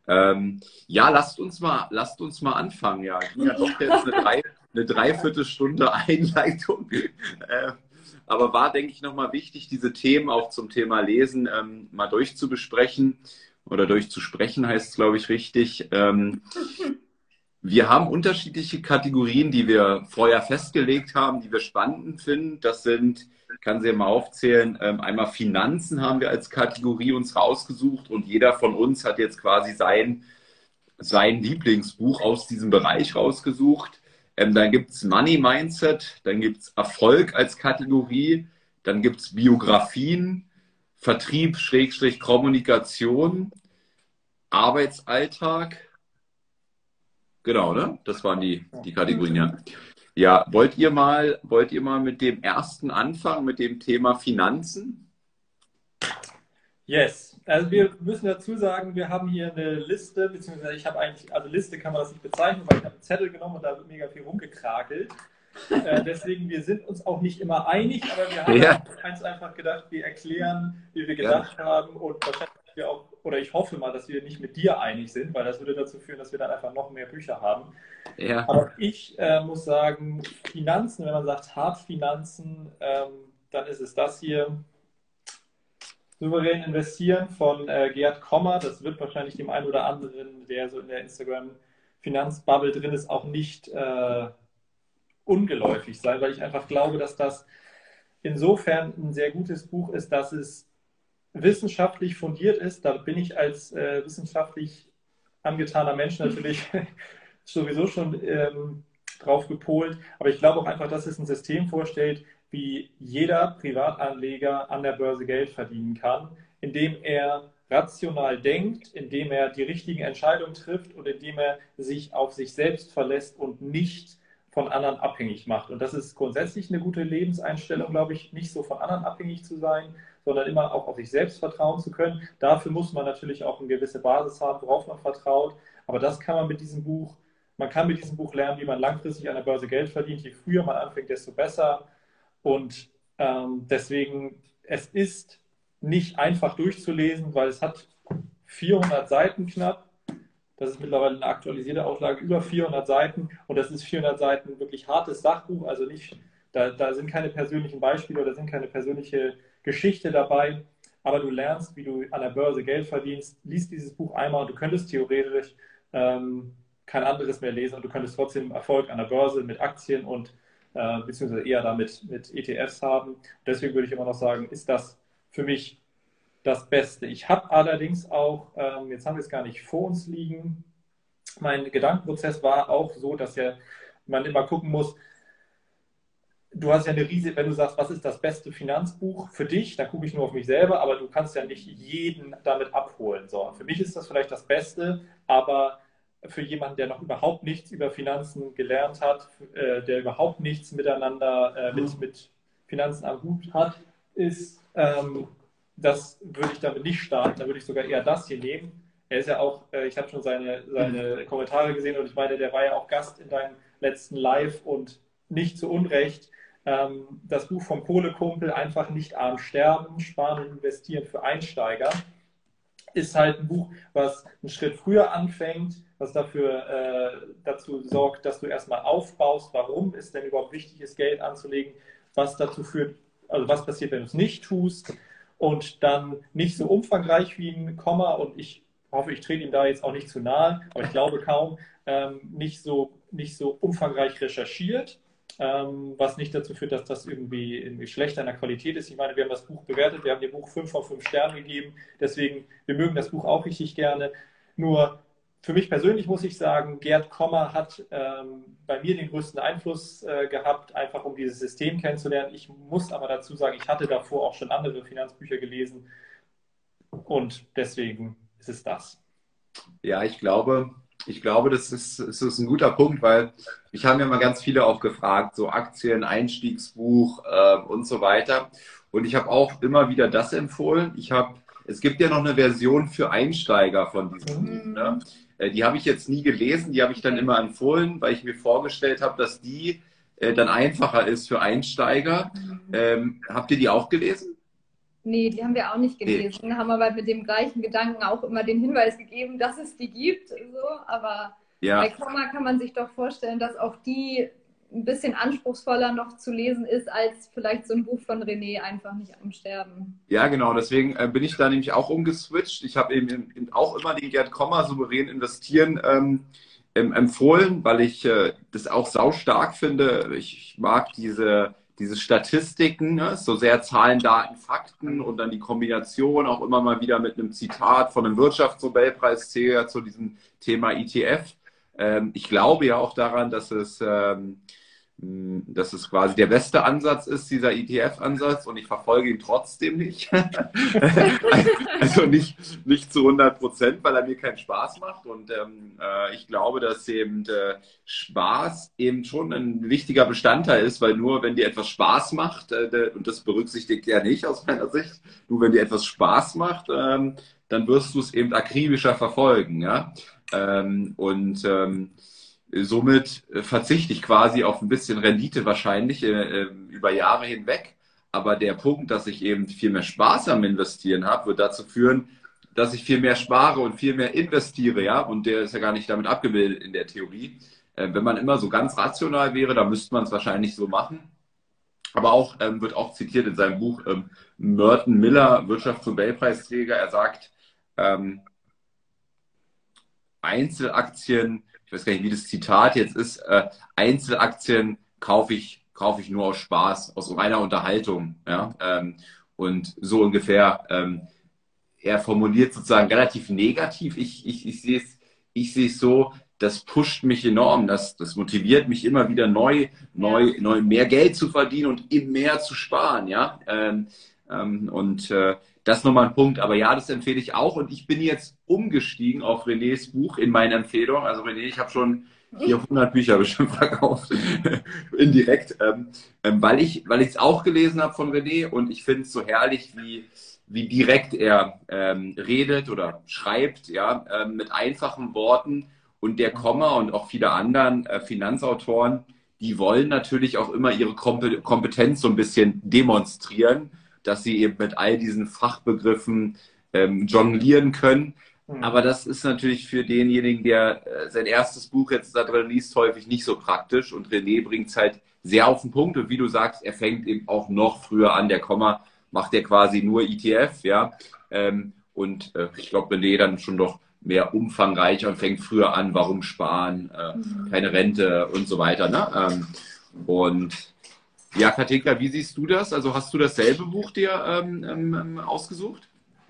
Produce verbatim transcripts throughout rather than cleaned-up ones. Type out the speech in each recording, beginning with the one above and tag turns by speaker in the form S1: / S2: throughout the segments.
S1: Ähm, ja, lasst uns mal, lasst uns mal anfangen. Ja, ging ja doch jetzt eine, drei, eine Dreiviertelstunde Einleitung. Äh, aber war, denke ich, nochmal wichtig, diese Themen auch zum Thema Lesen ähm, mal durchzubesprechen oder durchzusprechen, heißt es, glaube ich, richtig. Ähm, wir haben unterschiedliche Kategorien, die wir vorher festgelegt haben, die wir spannend finden. Das sind, ich kann sie ja mal aufzählen, ähm, einmal Finanzen haben wir als Kategorie uns rausgesucht und jeder von uns hat jetzt quasi sein, sein Lieblingsbuch aus diesem Bereich rausgesucht. Ähm, dann gibt es Money Mindset, dann gibt es Erfolg als Kategorie, dann gibt es Biografien, Vertrieb, Schrägstrich, Kommunikation, Arbeitsalltag. Genau, ne? Das waren die, die Kategorien, ja. Ja, wollt ihr mal, wollt ihr mal mit dem ersten anfangen, mit dem Thema Finanzen?
S2: Yes. Also wir müssen dazu sagen, wir haben hier eine Liste, beziehungsweise ich habe eigentlich, also Liste kann man das nicht bezeichnen, weil ich habe einen Zettel genommen und da wird mega viel rumgekrakelt. Äh, deswegen, wir sind uns auch nicht immer einig, aber wir haben
S1: Ja,
S2: uns einfach gedacht, wir erklären, wie wir
S1: ja,
S2: gedacht haben und wahrscheinlich wir auch, oder ich hoffe mal, dass wir nicht mit dir einig sind, weil das würde dazu führen, dass wir dann einfach noch mehr Bücher haben.
S1: ja.
S2: Aber ich äh, muss sagen, Finanzen, wenn man sagt Hartfinanzen, ähm, dann ist es das hier. Souverän investieren von äh, Gerd Kommer. Das wird wahrscheinlich dem einen oder anderen, der so in der Instagram-Finanzbubble drin ist, auch nicht äh, ungeläufig sein, weil ich einfach glaube, dass das insofern ein sehr gutes Buch ist, dass es wissenschaftlich fundiert ist. Da bin ich als äh, wissenschaftlich angetaner Mensch natürlich sowieso schon ähm, drauf gepolt. Aber ich glaube auch einfach, dass es ein System vorstellt, wie jeder Privatanleger an der Börse Geld verdienen kann, indem er rational denkt, indem er die richtigen Entscheidungen trifft und indem er sich auf sich selbst verlässt und nicht von anderen abhängig macht. Und das ist grundsätzlich eine gute Lebenseinstellung, glaube ich, nicht so von anderen abhängig zu sein, sondern immer auch auf sich selbst vertrauen zu können. Dafür muss man natürlich auch eine gewisse Basis haben, worauf man vertraut. Aber das kann man mit diesem Buch, man kann mit diesem Buch lernen, wie man langfristig an der Börse Geld verdient. Je früher man anfängt, desto besser. Und ähm, deswegen, es ist nicht einfach durchzulesen, weil es hat vierhundert Seiten knapp. Das ist mittlerweile eine aktualisierte Auflage, über vierhundert Seiten. Und das ist vierhundert Seiten wirklich hartes Sachbuch. Also nicht, da, da sind keine persönlichen Beispiele oder sind keine persönliche Geschichte dabei. Aber du lernst, wie du an der Börse Geld verdienst. Lies dieses Buch einmal und du könntest theoretisch ähm, kein anderes mehr lesen und du könntest trotzdem Erfolg an der Börse mit Aktien und äh, beziehungsweise eher damit mit E T Fs haben. Deswegen würde ich immer noch sagen, ist das für mich das Beste. Ich habe allerdings auch, ähm, jetzt haben wir es gar nicht vor uns liegen, mein Gedankenprozess war auch so, dass ja man immer gucken muss, du hast ja eine riesige, wenn du sagst, was ist das beste Finanzbuch für dich, dann gucke ich nur auf mich selber, aber du kannst ja nicht jeden damit abholen. So, für mich ist das vielleicht das Beste, aber für jemanden, der noch überhaupt nichts über Finanzen gelernt hat, äh, der überhaupt nichts miteinander äh, mit, mit Finanzen am Hut hat, ist, ähm, das würde ich damit nicht starten, da würde ich sogar eher das hier nehmen. Er ist ja auch, äh, ich habe schon seine, seine Kommentare gesehen und ich meine, der war ja auch Gast in deinem letzten Live und nicht zu Unrecht. Ähm, das Buch vom Kohlekumpel, einfach nicht arm sterben, sparen und investieren für Einsteiger, ist halt ein Buch, was einen Schritt früher anfängt, was dafür äh, dazu sorgt, dass du erstmal aufbaust, warum es denn überhaupt wichtig ist, Geld anzulegen, was dazu führt, also was passiert, wenn du es nicht tust und dann nicht so umfangreich wie ein Komma und ich hoffe, ich trete ihm da jetzt auch nicht zu nahe, aber ich glaube kaum, ähm, nicht so, nicht so umfangreich recherchiert, ähm, was nicht dazu führt, dass das irgendwie, irgendwie schlechter in der Qualität ist. Ich meine, wir haben das Buch bewertet, wir haben dem Buch fünf von fünf Sternen gegeben, deswegen, wir mögen das Buch auch richtig gerne. Nur für mich persönlich muss ich sagen, Gerd Kommer hat ähm, bei mir den größten Einfluss äh, gehabt, einfach um dieses System kennenzulernen. Ich muss aber dazu sagen, ich hatte davor auch schon andere Finanzbücher gelesen und deswegen ist es das.
S1: Ja, ich glaube, ich glaube, das ist, das ist ein guter Punkt, weil ich habe mir mal ganz viele auch gefragt, so Aktien, Einstiegsbuch äh, und so weiter. Und ich habe auch immer wieder das empfohlen. Ich habe, es gibt ja noch eine Version für Einsteiger von diesem Buch, ne? Äh, Die habe ich jetzt nie gelesen, die habe ich dann immer empfohlen, weil ich mir vorgestellt habe, dass die äh, dann einfacher ist für Einsteiger. Ähm, habt ihr die auch gelesen?
S3: Nee, die haben wir auch nicht
S1: Nee.
S3: gelesen, haben aber mit dem gleichen Gedanken auch immer den Hinweis gegeben, dass es die gibt. So. Aber bei
S1: Ja,
S3: Komma kann man sich doch vorstellen, dass auch die ein bisschen anspruchsvoller noch zu lesen ist, als vielleicht so ein Buch von René, einfach nicht am Sterben.
S1: ja, genau. Deswegen äh, bin ich da nämlich auch umgeswitcht. Ich habe eben, eben auch immer den Gerd Kommer souverän investieren ähm, ähm, empfohlen, weil ich äh, das auch sau stark finde. Ich, ich mag diese, diese Statistiken, ne? So sehr Zahlen, Daten, Fakten und dann die Kombination auch immer mal wieder mit einem Zitat von einem Wirtschaftsnobelpreisträger zu diesem Thema E T F. Ähm, ich glaube ja auch daran, dass es ähm, dass es quasi der beste Ansatz ist, dieser E T F-Ansatz, und ich verfolge ihn trotzdem nicht. Also nicht, nicht zu hundert Prozent, weil er mir keinen Spaß macht. Und ähm, äh, ich glaube, dass eben äh, Spaß eben schon ein wichtiger Bestandteil ist, weil nur wenn dir etwas Spaß macht, äh, und das berücksichtigt er nicht aus meiner Sicht, nur wenn dir etwas Spaß macht, ähm, dann wirst du es eben akribischer verfolgen. Ja? Ähm, und ähm, Somit verzichte ich quasi auf ein bisschen Rendite wahrscheinlich äh, über Jahre hinweg. Aber der Punkt, dass ich eben viel mehr Spaß am Investieren habe, wird dazu führen, dass ich viel mehr spare und viel mehr investiere, ja. Und der ist ja gar nicht damit abgebildet in der Theorie. Äh, wenn man immer so ganz rational wäre, dann müsste man es wahrscheinlich so machen. Aber auch ähm, wird auch zitiert in seinem Buch ähm, Merton Miller, Wirtschaftsnobelpreisträger. Er sagt, ähm, Einzelaktien, ich weiß gar nicht, wie das Zitat jetzt ist, äh, Einzelaktien kaufe ich, kaufe ich nur aus Spaß, aus reiner Unterhaltung. Ja? Ähm, und so ungefähr. Ähm, er formuliert sozusagen relativ negativ. Ich, ich, ich sehe es, ich sehe es so, das pusht mich enorm, das, das motiviert mich immer wieder neu,
S3: Ja.
S1: neu, neu mehr Geld zu verdienen und eben mehr zu sparen. Ja? Ähm, ähm, und äh, das ist nochmal ein Punkt. Aber ja, das empfehle ich auch. Und ich bin jetzt umgestiegen auf Renés Buch in meine Empfehlung. Also René, ich habe schon vierhundert Bücher bestimmt verkauft, indirekt, ähm, ähm, weil ich weil ich es auch gelesen habe von René, und ich finde es so herrlich, wie, wie direkt er ähm, redet oder schreibt, ja, ähm, mit einfachen Worten. Und der Komma und auch viele anderen äh, Finanzautoren, die wollen natürlich auch immer ihre Kompe Kompetenz so ein bisschen demonstrieren, dass sie eben mit all diesen Fachbegriffen ähm, jonglieren können. Aber das ist natürlich für denjenigen, der äh, sein erstes Buch jetzt da drin liest, häufig nicht so praktisch. Und René bringt es halt sehr auf den Punkt. Und wie du sagst, er fängt eben auch noch früher an. Der Komma macht ja quasi nur E T F, ja. Ähm, und äh, ich glaube, René dann schon doch mehr umfangreicher und fängt früher an, warum sparen, äh, keine Rente und so weiter. Ne? Ähm, und ja, Katinka, wie siehst du das? Also hast du dasselbe Buch dir ähm, ähm, ausgesucht?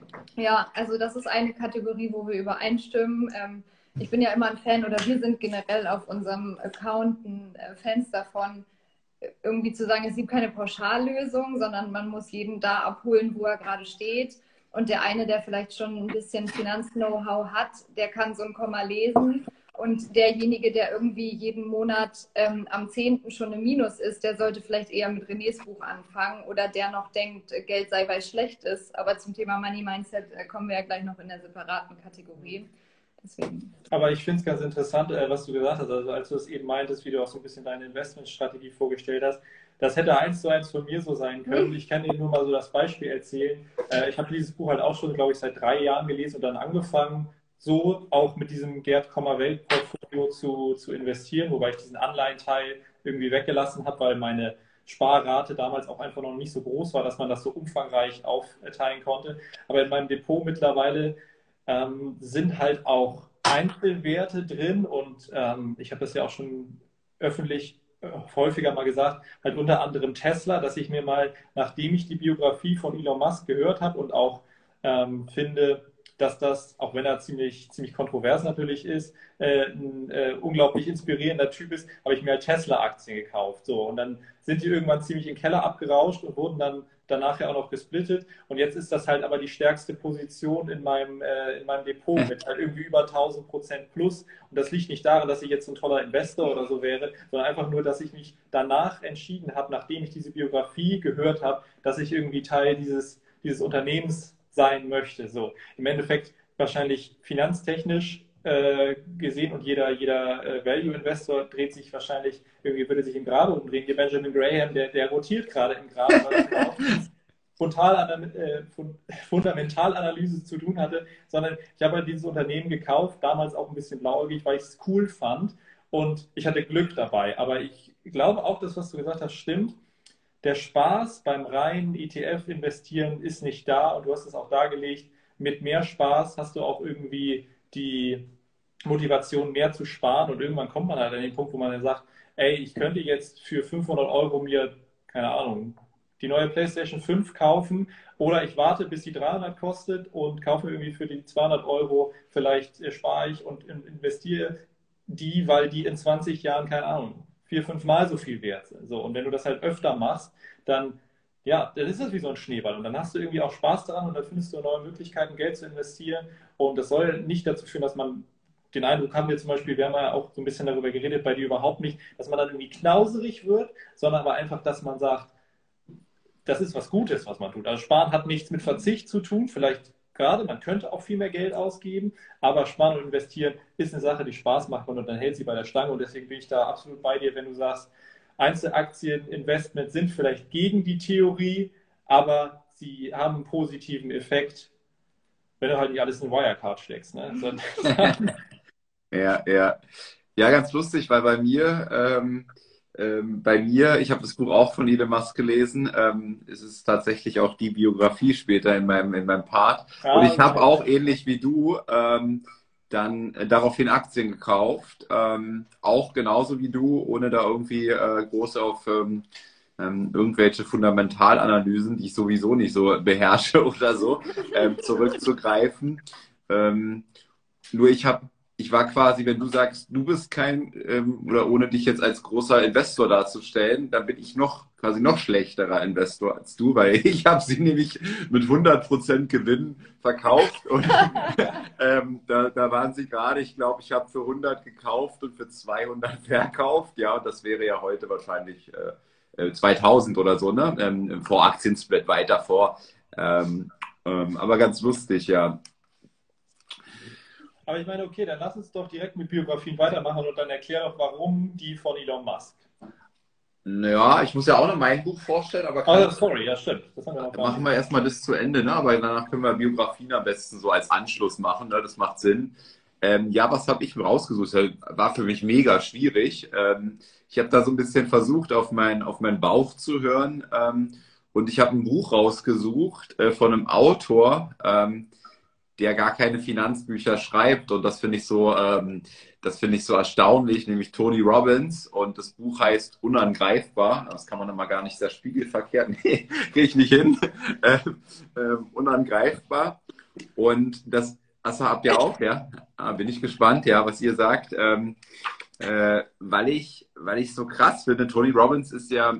S3: Ja, also das ist eine Kategorie, wo wir übereinstimmen. Ähm, ich bin ja immer ein Fan, oder wir sind generell auf unserem Account ein äh, Fans davon, irgendwie zu sagen, es gibt keine Pauschallösung, sondern man muss jeden da abholen, wo er gerade steht. Und der eine, der vielleicht schon ein bisschen Finanz-Know-how hat, der kann so ein Komma lesen. Und derjenige, der irgendwie jeden Monat ähm, am zehnten schon im Minus ist, der sollte vielleicht eher mit Renés Buch anfangen, oder der noch denkt, Geld sei, weil es schlecht ist. Aber zum Thema Money Mindset äh, kommen wir ja gleich noch in der separaten Kategorie. Deswegen.
S2: Aber ich finde es ganz interessant, äh, was du gesagt hast. Also als du es eben meintest, wie du auch so ein bisschen deine Investmentstrategie vorgestellt hast, das hätte eins zu eins von mir so sein können. Ich kann dir nur mal so das Beispiel erzählen. Äh, ich habe dieses Buch halt auch schon, glaube ich, seit drei Jahren gelesen und dann angefangen, so auch mit diesem Gerd Kommer Welt-Portfolio zu, zu investieren, wobei ich diesen Anleihenteil irgendwie weggelassen habe, weil meine Sparrate damals auch einfach noch nicht so groß war, dass man das so umfangreich aufteilen konnte. Aber in meinem Depot mittlerweile ähm, sind halt auch Einzelwerte drin, und ähm, ich habe das ja auch schon öffentlich äh, häufiger mal gesagt, halt unter anderem Tesla, dass ich mir mal, nachdem ich die Biografie von Elon Musk gehört habe und auch ähm, finde, dass das, auch wenn er ziemlich, ziemlich kontrovers natürlich ist, äh, ein äh, unglaublich inspirierender Typ ist, habe ich mir halt Tesla-Aktien gekauft. So, und dann sind die irgendwann ziemlich in den Keller abgerauscht und wurden dann danach ja auch noch gesplittet. Und jetzt ist das halt aber die stärkste Position in meinem, äh, in meinem Depot mit halt irgendwie über tausend Prozent plus. Und das liegt nicht daran, dass ich jetzt ein toller Investor oder so wäre, sondern einfach nur, dass ich mich danach entschieden habe, nachdem ich diese Biografie gehört habe, dass ich irgendwie Teil dieses, dieses Unternehmens sein möchte. So, im Endeffekt wahrscheinlich finanztechnisch äh, gesehen, und jeder, jeder äh, Value-Investor dreht sich wahrscheinlich, irgendwie würde sich im Grabe umdrehen. Hier Benjamin Graham, der, der rotiert gerade im Grabe, weil das überhaupt nichts, äh, Fundamentalanalyse zu tun hatte, sondern ich habe halt dieses Unternehmen gekauft, damals auch ein bisschen blauäugig, weil ich es cool fand und ich hatte Glück dabei. Aber ich glaube auch, das, was du gesagt hast, stimmt. Der Spaß beim reinen E T F-Investieren ist nicht da und du hast es auch dargelegt, mit mehr Spaß hast du auch irgendwie die Motivation, mehr zu sparen und irgendwann kommt man halt an den Punkt, wo man dann sagt, ey, ich könnte jetzt für fünfhundert Euro mir, keine Ahnung, die neue PlayStation fünf kaufen oder ich warte, bis sie dreihundert kostet und kaufe irgendwie für die zweihundert Euro, vielleicht äh, spare ich und investiere die, weil die in zwanzig Jahren, keine Ahnung, vier, fünf Mal so viel wert sind. So, und wenn du das halt öfter machst, dann, ja, dann ist das wie so ein Schneeball und dann hast du irgendwie auch Spaß daran und dann findest du neue Möglichkeiten, Geld zu investieren und das soll nicht dazu führen, dass man den Eindruck haben wir zum Beispiel, wir haben ja auch so ein bisschen darüber geredet, bei dir überhaupt nicht, dass man dann irgendwie knauserig wird, sondern aber einfach, dass man sagt, das ist was Gutes, was man tut. Also Sparen hat nichts mit Verzicht zu tun, vielleicht gerade, man könnte auch viel mehr Geld ausgeben, aber Sparen und Investieren ist eine Sache, die Spaß macht und dann hält sie bei der Stange und deswegen bin ich da absolut bei dir, wenn du sagst, Einzelaktieninvestments sind vielleicht gegen die Theorie, aber sie haben einen positiven Effekt, wenn du halt nicht alles in Wirecard steckst. Ne?
S1: Ja, ja. Ja, ganz lustig, weil bei mir, ähm, ähm, bei mir, ich habe das Buch auch von Elon Musk gelesen, ähm, es ist tatsächlich auch die Biografie später in meinem, in meinem Part.
S2: Ah,
S1: Und ich habe
S2: okay.
S1: auch ähnlich wie du ähm, dann äh, daraufhin Aktien gekauft, ähm, auch genauso wie du, ohne da irgendwie äh, groß auf ähm, ähm, irgendwelche Fundamentalanalysen, die ich sowieso nicht so beherrsche oder so, ähm, zurückzugreifen. Ähm, nur ich habe ich war quasi, wenn du sagst, du bist kein, ähm, oder ohne dich jetzt als großer Investor darzustellen, dann bin ich noch quasi noch schlechterer Investor als du, weil ich habe sie nämlich mit hundert Prozent Gewinn verkauft und ähm, da, da waren sie gerade, ich glaube, ich habe für hundert gekauft und für zweihundert verkauft, ja, und das wäre ja heute wahrscheinlich äh, zweitausend oder so, ne, ähm, vor Aktiensplit weiter vor, ähm, ähm, aber ganz lustig, ja.
S2: Aber ich meine, okay, dann lass uns doch direkt mit Biografien weitermachen und dann erklär doch, warum die von Elon Musk.
S1: Ja, ich muss ja auch noch mein Buch vorstellen, aber
S2: kann oh, sorry, ja stimmt.
S1: Das haben wir noch gar machen wir erstmal das zu Ende, ne? Aber danach können wir Biografien am besten so als Anschluss machen, ne? Das macht Sinn. Ähm, ja, was habe ich mir rausgesucht? Das war für mich mega schwierig. Ähm, ich habe da so ein bisschen versucht, auf, mein, auf meinen Bauch zu hören. Ähm, und ich habe ein Buch rausgesucht äh, von einem Autor, ähm, der gar keine Finanzbücher schreibt. Und das finde ich so, ähm, das finde ich so erstaunlich, nämlich Tony Robbins. Und das Buch heißt Unangreifbar. Das kann man immer gar nicht sehr spiegelverkehrt. Nee, kriege ich nicht hin. Äh, äh, Unangreifbar. Und das, das habt ihr auch, ja. Ah, bin ich gespannt, ja, was ihr sagt. Ähm, äh, weil ich, weil ich so krass finde, Tony Robbins ist ja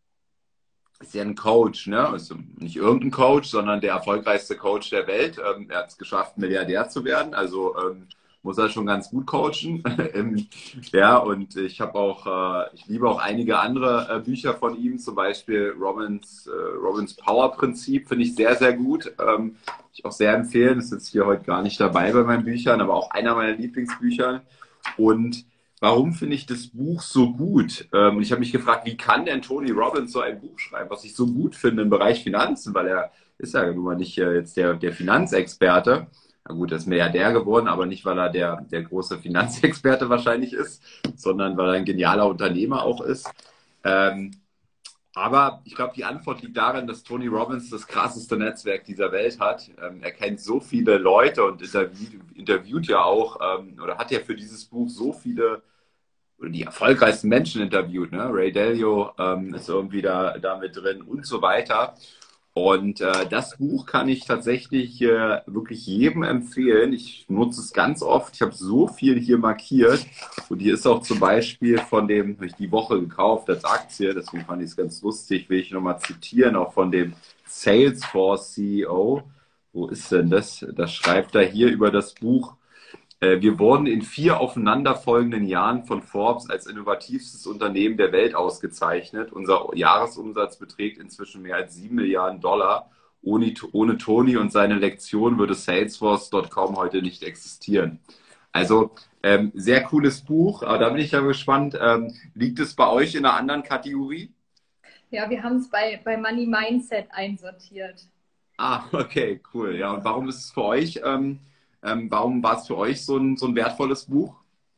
S1: ist ja ein Coach, ne? Also nicht irgendein Coach, sondern der erfolgreichste Coach der Welt. Ähm, er hat es geschafft, Milliardär zu werden. Also ähm, muss er schon ganz gut coachen. Ja, und ich habe auch, äh, ich liebe auch einige andere äh, Bücher von ihm, zum Beispiel Robbins, äh, Robbins Power Prinzip, finde ich sehr, sehr gut. Ähm, ich auch sehr empfehlen. Das ist jetzt hier heute gar nicht dabei bei meinen Büchern, aber auch einer meiner Lieblingsbücher. Und warum finde ich das Buch so gut? Ähm, ich habe mich gefragt, wie kann denn Tony Robbins so ein Buch schreiben, was ich so gut finde im Bereich Finanzen, weil er ist ja nun mal nicht äh, jetzt der, der Finanzexperte. Na gut, er ist Milliardär geworden, aber nicht, weil er der, der große Finanzexperte wahrscheinlich ist, sondern weil er ein genialer Unternehmer auch ist. Ähm, aber ich glaube, die Antwort liegt darin, dass Tony Robbins das krasseste Netzwerk dieser Welt hat. Ähm, er kennt so viele Leute und interviewt, interviewt ja auch, ähm, oder hat ja für dieses Buch so viele, oder die erfolgreichsten Menschen interviewt. Ne? Ray Dalio ähm, ist irgendwie da, da mit drin und so weiter. Und äh, das Buch kann ich tatsächlich äh, wirklich jedem empfehlen. Ich nutze es ganz oft. Ich habe so viel hier markiert. Und hier ist auch zum Beispiel von dem, habe ich die Woche gekauft als Aktie, deswegen fand ich es ganz lustig, will ich nochmal zitieren, auch von dem Salesforce C E O. Wo ist denn das? Das schreibt er hier über das Buch. Wir wurden in vier aufeinanderfolgenden Jahren von Forbes als innovativstes Unternehmen der Welt ausgezeichnet. Unser Jahresumsatz beträgt inzwischen mehr als sieben Milliarden Dollar. Ohne, ohne Tony und seine Lektion würde Salesforce Punkt com heute nicht existieren. Also ähm, sehr cooles Buch, aber da bin ich ja gespannt. Ähm, liegt es bei euch in einer anderen Kategorie?
S3: Ja, wir haben es bei, bei Money Mindset einsortiert.
S1: Ah, okay, cool. Ja, und warum ist es für euch, ähm, ähm, warum war es für euch so ein, so ein wertvolles Buch?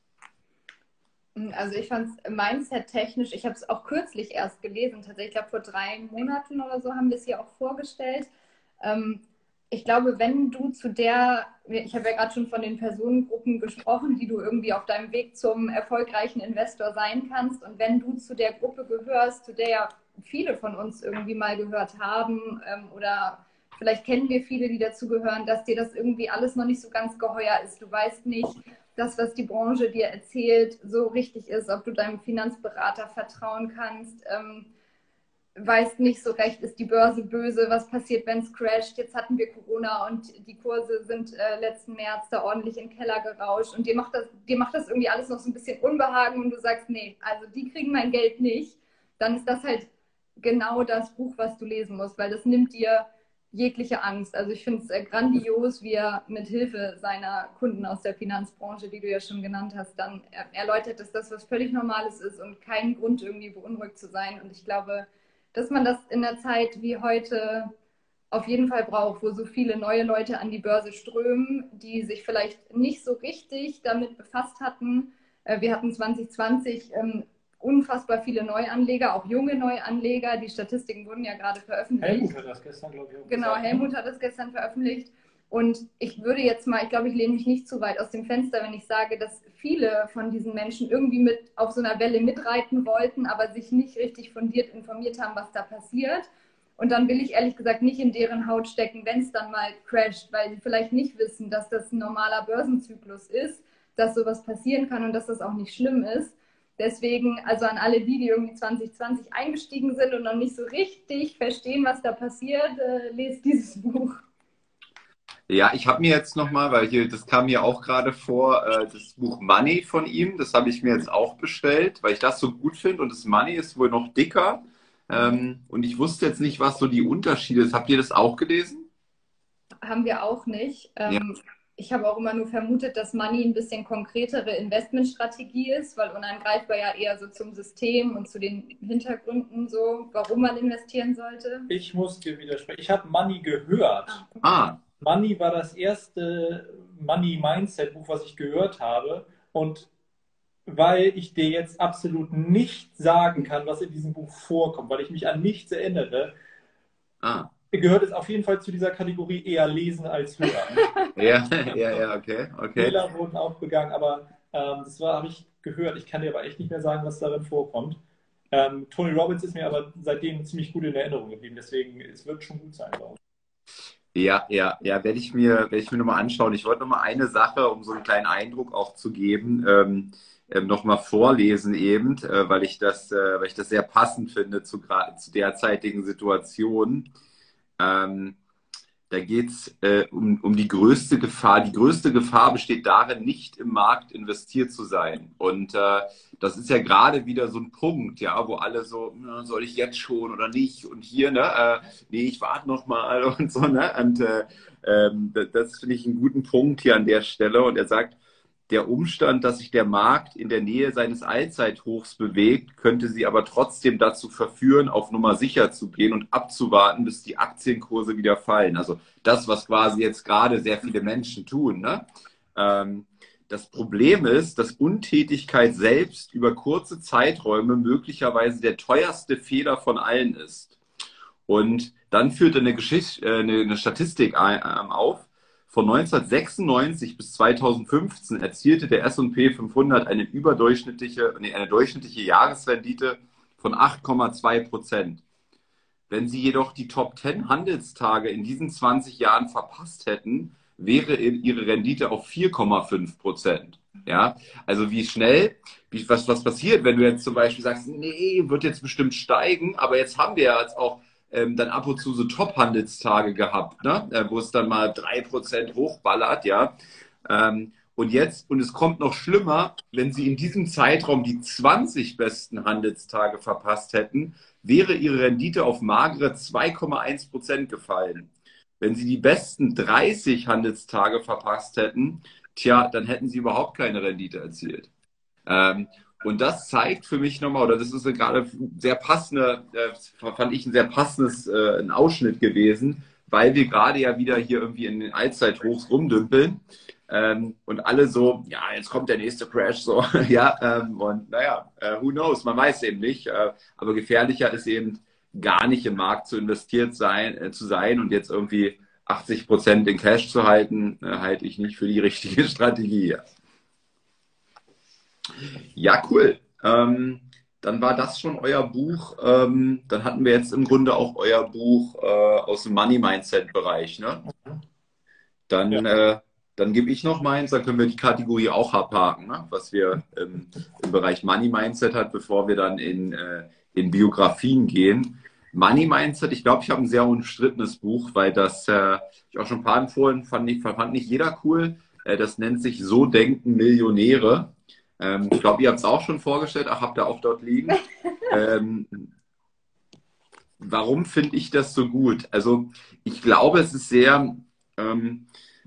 S3: Also ich fand es Mindset-technisch, ich habe es auch kürzlich erst gelesen, tatsächlich, ich glaube vor drei Monaten oder so haben wir es hier auch vorgestellt. Ähm, ich glaube, wenn du zu der, ich habe ja gerade schon von den Personengruppen gesprochen, die du irgendwie auf deinem Weg zum erfolgreichen Investor sein kannst, und wenn du zu der Gruppe gehörst, zu der ja viele von uns irgendwie mal gehört haben, ähm, oder vielleicht kennen wir viele, die dazu gehören, dass dir das irgendwie alles noch nicht so ganz geheuer ist. Du weißt nicht, das, was die Branche dir erzählt, so richtig ist, ob du deinem Finanzberater vertrauen kannst, ähm, weißt nicht so recht, ist die Börse böse, was passiert, wenn es crasht. Jetzt hatten wir Corona und die Kurse sind äh, letzten März da ordentlich in den Keller gerauscht, und dir macht, das, dir macht das irgendwie alles noch so ein bisschen Unbehagen und du sagst, nee, also die kriegen mein Geld nicht. Dann ist das halt genau das Buch, was du lesen musst, weil das nimmt dir jegliche Angst. Also ich finde es äh, grandios, wie er mit Hilfe seiner Kunden aus der Finanzbranche, die du ja schon genannt hast, dann äh, erläutert, dass das was völlig Normales ist und kein Grund irgendwie beunruhigt zu sein. Und ich glaube, dass man das in einer Zeit wie heute auf jeden Fall braucht, wo so viele neue Leute an die Börse strömen, die sich vielleicht nicht so richtig damit befasst hatten. Äh, Wir hatten zwanzig zwanzig ähm, unfassbar viele Neuanleger, auch junge Neuanleger. Die Statistiken wurden ja gerade veröffentlicht.
S2: Helmut hat das gestern, glaube ich, auch
S3: Genau,
S2: gesagt, ne?
S3: Helmut hat das gestern veröffentlicht. Und ich würde jetzt mal, ich glaube, ich lehne mich nicht zu weit aus dem Fenster, wenn ich sage, dass viele von diesen Menschen irgendwie mit auf so einer Welle mitreiten wollten, aber sich nicht richtig fundiert informiert haben, was da passiert. Und dann will ich ehrlich gesagt nicht in deren Haut stecken, wenn es dann mal crasht, weil sie vielleicht nicht wissen, dass das ein normaler Börsenzyklus ist, dass sowas passieren kann und dass das auch nicht schlimm ist. Deswegen, also an alle die, die irgendwie zwanzig zwanzig eingestiegen sind und noch nicht so richtig verstehen, was da passiert, äh, lest dieses Buch.
S1: Ja, ich habe mir jetzt nochmal, weil hier, das kam mir auch gerade vor, äh, das Buch Money von ihm, das habe ich mir jetzt auch bestellt, weil ich das so gut finde, und das Money ist wohl noch dicker. Ähm, und ich wusste jetzt nicht, was so die Unterschiede ist. Habt ihr das auch gelesen?
S3: Haben wir auch nicht.
S1: Ja.
S3: Ähm, ich habe auch immer nur vermutet, dass Money ein bisschen konkretere Investmentstrategie ist, weil unangreifbar ja eher so zum System und zu den Hintergründen so, warum man investieren sollte.
S2: Ich muss dir widersprechen. Ich habe Money gehört.
S3: Ah, okay.
S1: Ah,
S2: Money war das erste Money Mindset Buch, was ich gehört habe. Und weil ich dir jetzt absolut nicht sagen kann, was in diesem Buch vorkommt, weil ich mich an nichts erinnere,
S1: ah.
S2: gehört es auf jeden Fall zu dieser Kategorie eher lesen als hören.
S1: Ja, ja, ja, okay, okay.
S2: Fehler wurden auch begangen, aber ähm, das war, habe ich gehört. Ich kann dir aber echt nicht mehr sagen, was darin vorkommt. Ähm, Tony Robbins ist mir aber seitdem ziemlich gut in Erinnerung geblieben, deswegen es wird schon gut sein, glaube ich.
S1: Ja, ja, ja, werde ich mir, werde ich mir nochmal anschauen. Ich wollte nochmal eine Sache, um so einen kleinen Eindruck auch zu geben, ähm, ähm, nochmal vorlesen eben, äh, weil ich das, äh, weil ich das sehr passend finde zu, gra- zu derzeitigen Situation. Ähm, Da geht es äh, um, um die größte Gefahr. Die größte Gefahr besteht darin, nicht im Markt investiert zu sein. Und äh, das ist ja gerade wieder so ein Punkt, ja, wo alle so, na, soll ich jetzt schon oder nicht? Und hier, ne, äh, nee, ich warte noch mal und so, ne? Und äh, ähm, das, das finde ich einen guten Punkt hier an der Stelle. Und er sagt, der Umstand, dass sich der Markt in der Nähe seines Allzeithochs bewegt, könnte Sie aber trotzdem dazu verführen, auf Nummer sicher zu gehen und abzuwarten, bis die Aktienkurse wieder fallen. Also das, was quasi jetzt gerade sehr viele Menschen tun. Ne? Ähm, das Problem ist, dass Untätigkeit selbst über kurze Zeiträume möglicherweise der teuerste Fehler von allen ist. Und dann führt er eine, Geschichte, äh, eine, eine Statistik ein, ähm, auf. Von neunzehnhundertsechsundneunzig bis zweitausendfünfzehn erzielte der S und P fünfhundert eine überdurchschnittliche, nee, eine durchschnittliche Jahresrendite von acht Komma zwei Prozent. Wenn Sie jedoch die Top zehn Handelstage in diesen zwanzig Jahren verpasst hätten, wäre Ihre Rendite auf vier Komma fünf Prozent. Ja, also wie schnell, wie, was, was passiert, wenn du jetzt zum Beispiel sagst, nee, wird jetzt bestimmt steigen, aber jetzt haben wir ja jetzt auch ähm, dann ab und zu so Top-Handelstage gehabt, ne? äh, wo es dann mal drei Prozent hochballert, ja. Ähm, und jetzt, und es kommt noch schlimmer, wenn Sie in diesem Zeitraum die zwanzig besten Handelstage verpasst hätten, wäre Ihre Rendite auf magere zwei Komma eins Prozent gefallen. Wenn Sie die besten dreißig Handelstage verpasst hätten, tja, dann hätten Sie überhaupt keine Rendite erzielt. Ähm, und das zeigt für mich nochmal, oder das ist so gerade sehr passende, äh, fand ich ein sehr passendes äh, ein Ausschnitt gewesen, weil wir gerade ja wieder hier irgendwie in den Allzeithochs rumdümpeln. Ähm, und alle so, ja, jetzt kommt der nächste Crash, so, ja, ähm, und naja, äh, who knows, man weiß eben nicht, äh, aber gefährlicher ist eben gar nicht im Markt zu investiert sein, äh, zu sein und jetzt irgendwie achtzig Prozent in Cash zu halten, äh, halte ich nicht für die richtige Strategie. Ja, cool. Ähm, dann war das schon euer Buch. Ähm, dann hatten wir jetzt im Grunde auch euer Buch äh, aus dem Money Mindset Bereich, ne? Dann,
S2: Ja.
S1: äh, dann gebe ich noch meins, dann können wir die Kategorie auch abhaken, ne? Was wir ähm, im Bereich Money Mindset hat, bevor wir dann in, äh, in Biografien gehen. Money Mindset, ich glaube, ich habe ein sehr umstrittenes Buch, weil das, äh, ich auch schon ein paar empfohlen, fand nicht, fand nicht jeder cool. Äh, das nennt sich So denken Millionäre. Ähm, ich glaube, ihr habt es auch schon vorgestellt, ach, habt ihr auch dort liegen. Ähm, warum finde ich das so gut? Also, ich glaube, es ist sehr, ähm,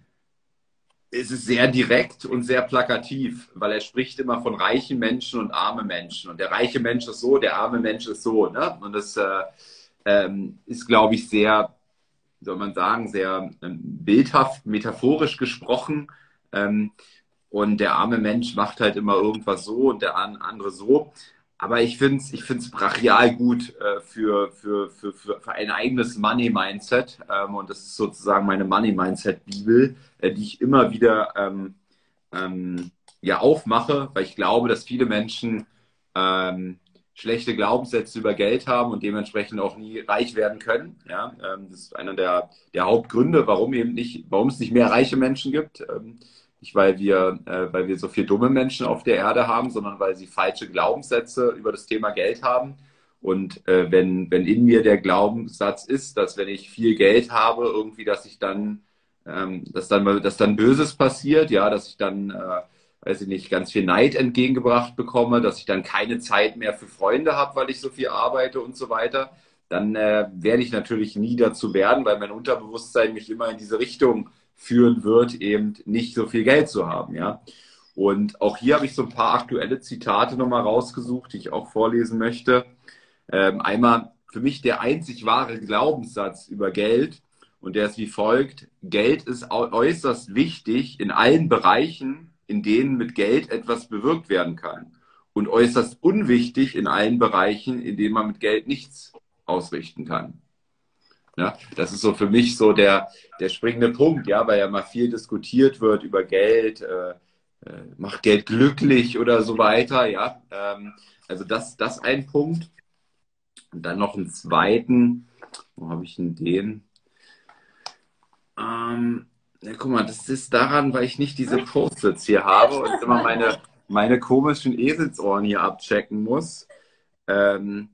S1: es ist sehr direkt und sehr plakativ, weil er spricht immer von reichen Menschen und armen Menschen. Und der reiche Mensch ist so, der arme Mensch ist so. Ne? Und das äh, ähm, ist, glaube ich, sehr, soll man sagen, sehr ähm, bildhaft, metaphorisch gesprochen. Ähm, und der arme Mensch macht halt immer irgendwas so und der andere so. Aber ich finde es ich find's brachial gut äh, für, für, für, für ein eigenes Money-Mindset. Ähm, und das ist sozusagen meine Money-Mindset-Bibel, äh, die ich immer wieder ähm, ähm, ja, aufmache, weil ich glaube, dass viele Menschen ähm, schlechte Glaubenssätze über Geld haben und dementsprechend auch nie reich werden können. Ja, ähm, das ist einer der, der Hauptgründe, warum eben nicht, warum es nicht mehr reiche Menschen gibt. Ähm, nicht, weil wir, äh, weil wir so viele dumme Menschen auf der Erde haben, sondern weil sie falsche Glaubenssätze über das Thema Geld haben. Und äh, wenn, wenn in mir der Glaubenssatz ist, dass wenn ich viel Geld habe, irgendwie, dass ich dann, ähm, dass dann, dass dann Böses passiert, ja, dass ich dann, äh, weiß ich nicht, ganz viel Neid entgegengebracht bekomme, dass ich dann keine Zeit mehr für Freunde habe, weil ich so viel arbeite und so weiter, dann äh, werde ich natürlich nie dazu werden, weil mein Unterbewusstsein mich immer in diese Richtung führen wird, eben nicht so viel Geld zu haben, ja. Und auch hier habe ich so ein paar aktuelle Zitate nochmal rausgesucht, die ich auch vorlesen möchte. Ähm, einmal für mich der einzig wahre Glaubenssatz über Geld und der ist wie folgt: Geld ist äußerst wichtig in allen Bereichen, in denen mit Geld etwas bewirkt werden kann und äußerst unwichtig in allen Bereichen, in denen man mit Geld nichts ausrichten kann. Ja, das ist so für mich so der, der springende Punkt, ja, weil ja mal viel diskutiert wird über Geld, äh, äh, macht Geld glücklich oder so weiter, ja. Ähm, also das, das ein Punkt. Und dann noch einen zweiten, wo habe ich denn den? Ähm, ja, guck mal, das ist daran, weil ich nicht diese Post-its hier habe und immer meine, meine komischen Eselsohren hier abchecken muss. Ähm,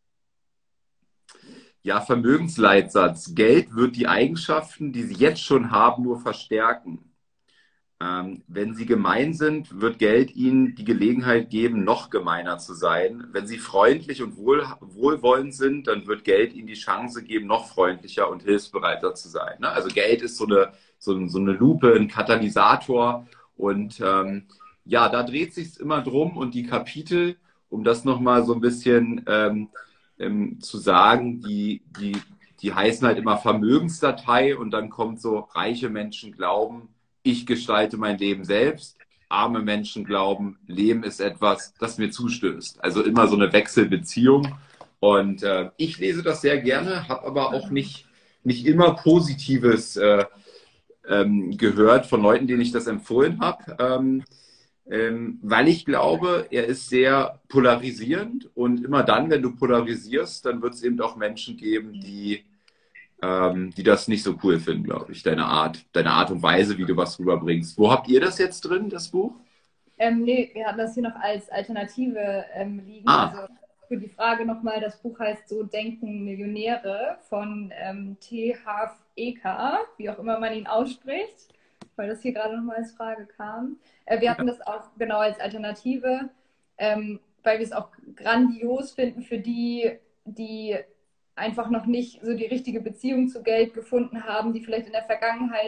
S1: Ja, Vermögensleitsatz. Geld wird die Eigenschaften, die Sie jetzt schon haben, nur verstärken. Ähm, wenn Sie gemein sind, wird Geld Ihnen die Gelegenheit geben, noch gemeiner zu sein. Wenn Sie freundlich und wohl, wohlwollend sind, dann wird Geld Ihnen die Chance geben, noch freundlicher und hilfsbereiter zu sein. Ne? Also Geld ist so eine, so, so eine Lupe, ein Katalysator. Und ähm, ja, da dreht sich immer drum und die Kapitel, um das nochmal so ein bisschen ähm, ähm, zu sagen, die, die, die heißen halt immer Vermögensdatei und dann kommt so, reiche Menschen glauben, ich gestalte mein Leben selbst. Arme Menschen glauben, Leben ist etwas, das mir zustößt. Also immer so eine Wechselbeziehung. Und äh, ich lese das sehr gerne, habe aber auch nicht, nicht immer Positives äh, ähm, gehört von Leuten, denen ich das empfohlen habe. Ähm, ähm, weil ich glaube, er ist sehr polarisierend und immer dann, wenn du polarisierst, dann wird es eben auch Menschen geben, die, ähm, die das nicht so cool finden, glaube ich, deine Art, deine Art und Weise, wie du was rüberbringst. Wo habt ihr das jetzt drin, das Buch?
S3: Ähm, nee, wir hatten das hier noch als Alternative ähm, liegen.
S1: Ah.
S3: Also für die Frage nochmal, das Buch heißt So denken Millionäre von ähm, T. Harv Eker, wie auch immer man ihn ausspricht, weil das hier gerade nochmal als Frage kam. Äh, wir hatten das auch genau als Alternative, ähm, weil wir es auch grandios finden für die, die einfach noch nicht so die richtige Beziehung zu Geld gefunden haben, die vielleicht in der Vergangenheit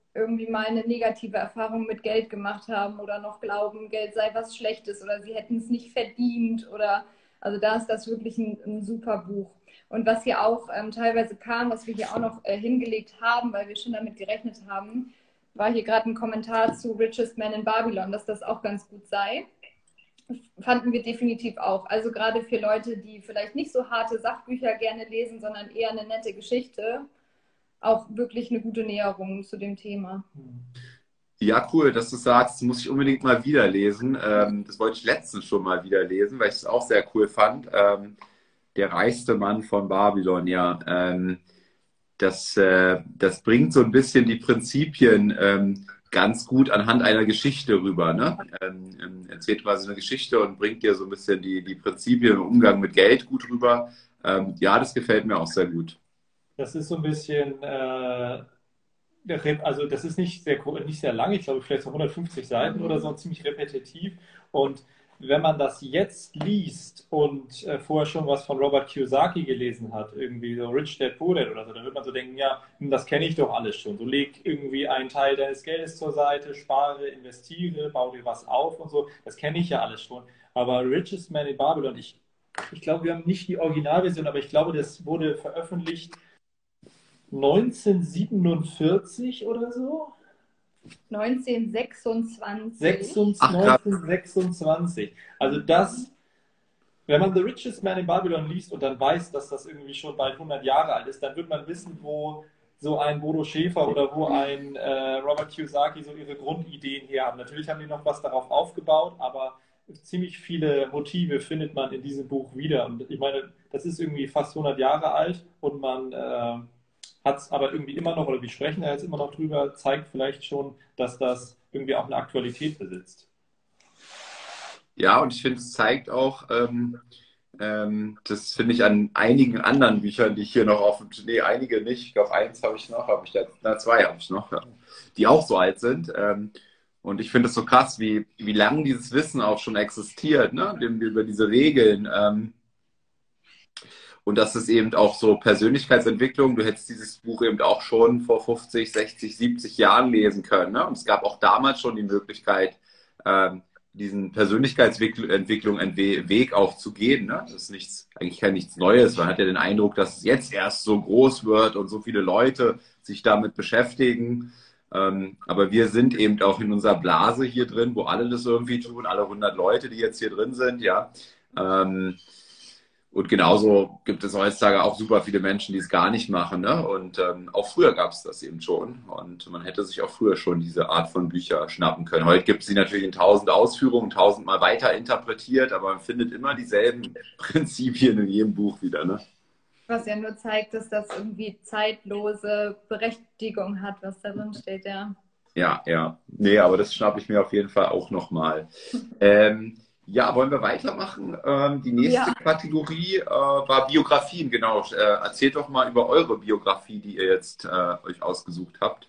S3: irgendwie mal eine negative Erfahrung mit Geld gemacht haben oder noch glauben, Geld sei was Schlechtes oder sie hätten es nicht verdient oder also da ist das wirklich ein, ein super Buch. Und was hier auch ähm, teilweise kam, was wir hier auch noch äh, hingelegt haben, weil wir schon damit gerechnet haben, war hier gerade ein Kommentar zu Richest Man in Babylon, dass das auch ganz gut sei. Fanden wir definitiv auch. Also gerade für Leute, die vielleicht nicht so harte Sachbücher gerne lesen, sondern eher eine nette Geschichte, auch wirklich eine gute Näherung zu dem Thema.
S1: Ja, cool, dass du sagst, das muss ich unbedingt mal wieder lesen. Ähm, das wollte ich letztens schon mal wieder lesen, weil ich es auch sehr cool fand. Ähm, der reichste Mann von Babylon, ja. Ähm, das, äh, das bringt so ein bisschen die Prinzipien ähm, ganz gut anhand einer Geschichte rüber. Ne? Ähm, ähm, erzählt quasi eine Geschichte und bringt dir so ein bisschen die, die Prinzipien im Umgang mit Geld gut rüber. Ähm, ja, das gefällt mir auch sehr gut.
S2: Das ist so ein bisschen, äh, also das ist nicht sehr, nicht sehr lang, ich glaube vielleicht so hundertfünfzig Seiten oder so, ziemlich repetitiv. Und wenn man das jetzt liest und äh, vorher schon was von Robert Kiyosaki gelesen hat, irgendwie so Rich Dad Poor Dad oder so, dann wird man so denken, ja, das kenne ich doch alles schon. So leg irgendwie einen Teil deines Geldes zur Seite, spare, investiere, bau dir was auf und so. Das kenne ich ja alles schon. Aber Richest Man in Babylon, ich, ich glaube, wir haben nicht die Originalversion, aber ich glaube, das wurde veröffentlicht neunzehnhundertsiebenundvierzig oder so?
S3: neunzehnhundertsechsundzwanzig.
S1: Ach, krass.
S2: neunzehnhundertsechsundzwanzig. Also das, wenn man The Richest Man in Babylon liest und dann weiß, dass das irgendwie schon bald hundert Jahre alt ist, dann wird man wissen, wo so ein Bodo Schäfer oder wo ein äh, Robert Kiyosaki so ihre Grundideen her haben. Natürlich haben die noch was darauf aufgebaut, aber ziemlich viele Motive findet man in diesem Buch wieder. Und ich meine, das ist irgendwie fast hundert Jahre alt und man äh, hat es aber irgendwie immer noch, oder wir sprechen da jetzt immer noch drüber, zeigt vielleicht schon, dass das irgendwie auch eine Aktualität besitzt.
S1: Ja, und ich finde, es zeigt auch, ähm, ähm, das finde ich an einigen anderen Büchern, die ich hier noch auf, nee, einige nicht, ich glaube, eins habe ich noch, habe ich da, na, zwei habe ich noch, ja, die auch so alt sind. Ähm, und ich finde es so krass, wie, wie lange dieses Wissen auch schon existiert, ne? Über diese Regeln. Ähm, Und das ist eben auch so Persönlichkeitsentwicklung. Du hättest dieses Buch eben auch schon vor fünfzig, sechzig, siebzig Jahren lesen können. Ne? Und es gab auch damals schon die Möglichkeit, ähm, diesen Persönlichkeitsentwicklung einen Weg auch zu gehen. Ne? Das ist nichts, eigentlich kein nichts Neues. Man hat ja den Eindruck, dass es jetzt erst so groß wird und so viele Leute sich damit beschäftigen. Ähm, aber wir sind eben auch in unserer Blase hier drin, wo alle das irgendwie tun, alle hundert Leute, die jetzt hier drin sind, ja. Ähm, Und genauso gibt es heutzutage auch super viele Menschen, die es gar nicht machen. Ne? Und ähm, auch früher gab es das eben schon. Und man hätte sich auch früher schon diese Art von Bücher schnappen können. Heute gibt es sie natürlich in tausend Ausführungen, tausendmal weiter interpretiert, aber man findet immer dieselben Prinzipien in jedem Buch wieder. Ne?
S3: Was ja nur zeigt, dass das irgendwie zeitlose Berechtigung hat, was da drin steht, ja.
S1: Ja, ja. Nee, aber das schnappe ich mir auf jeden Fall auch nochmal. Ähm, Ja, wollen wir weitermachen? Ähm, die nächste
S3: Ja.
S1: Kategorie äh, war Biografien, genau. Äh, erzählt doch mal über eure Biografie, die ihr jetzt äh, euch ausgesucht habt.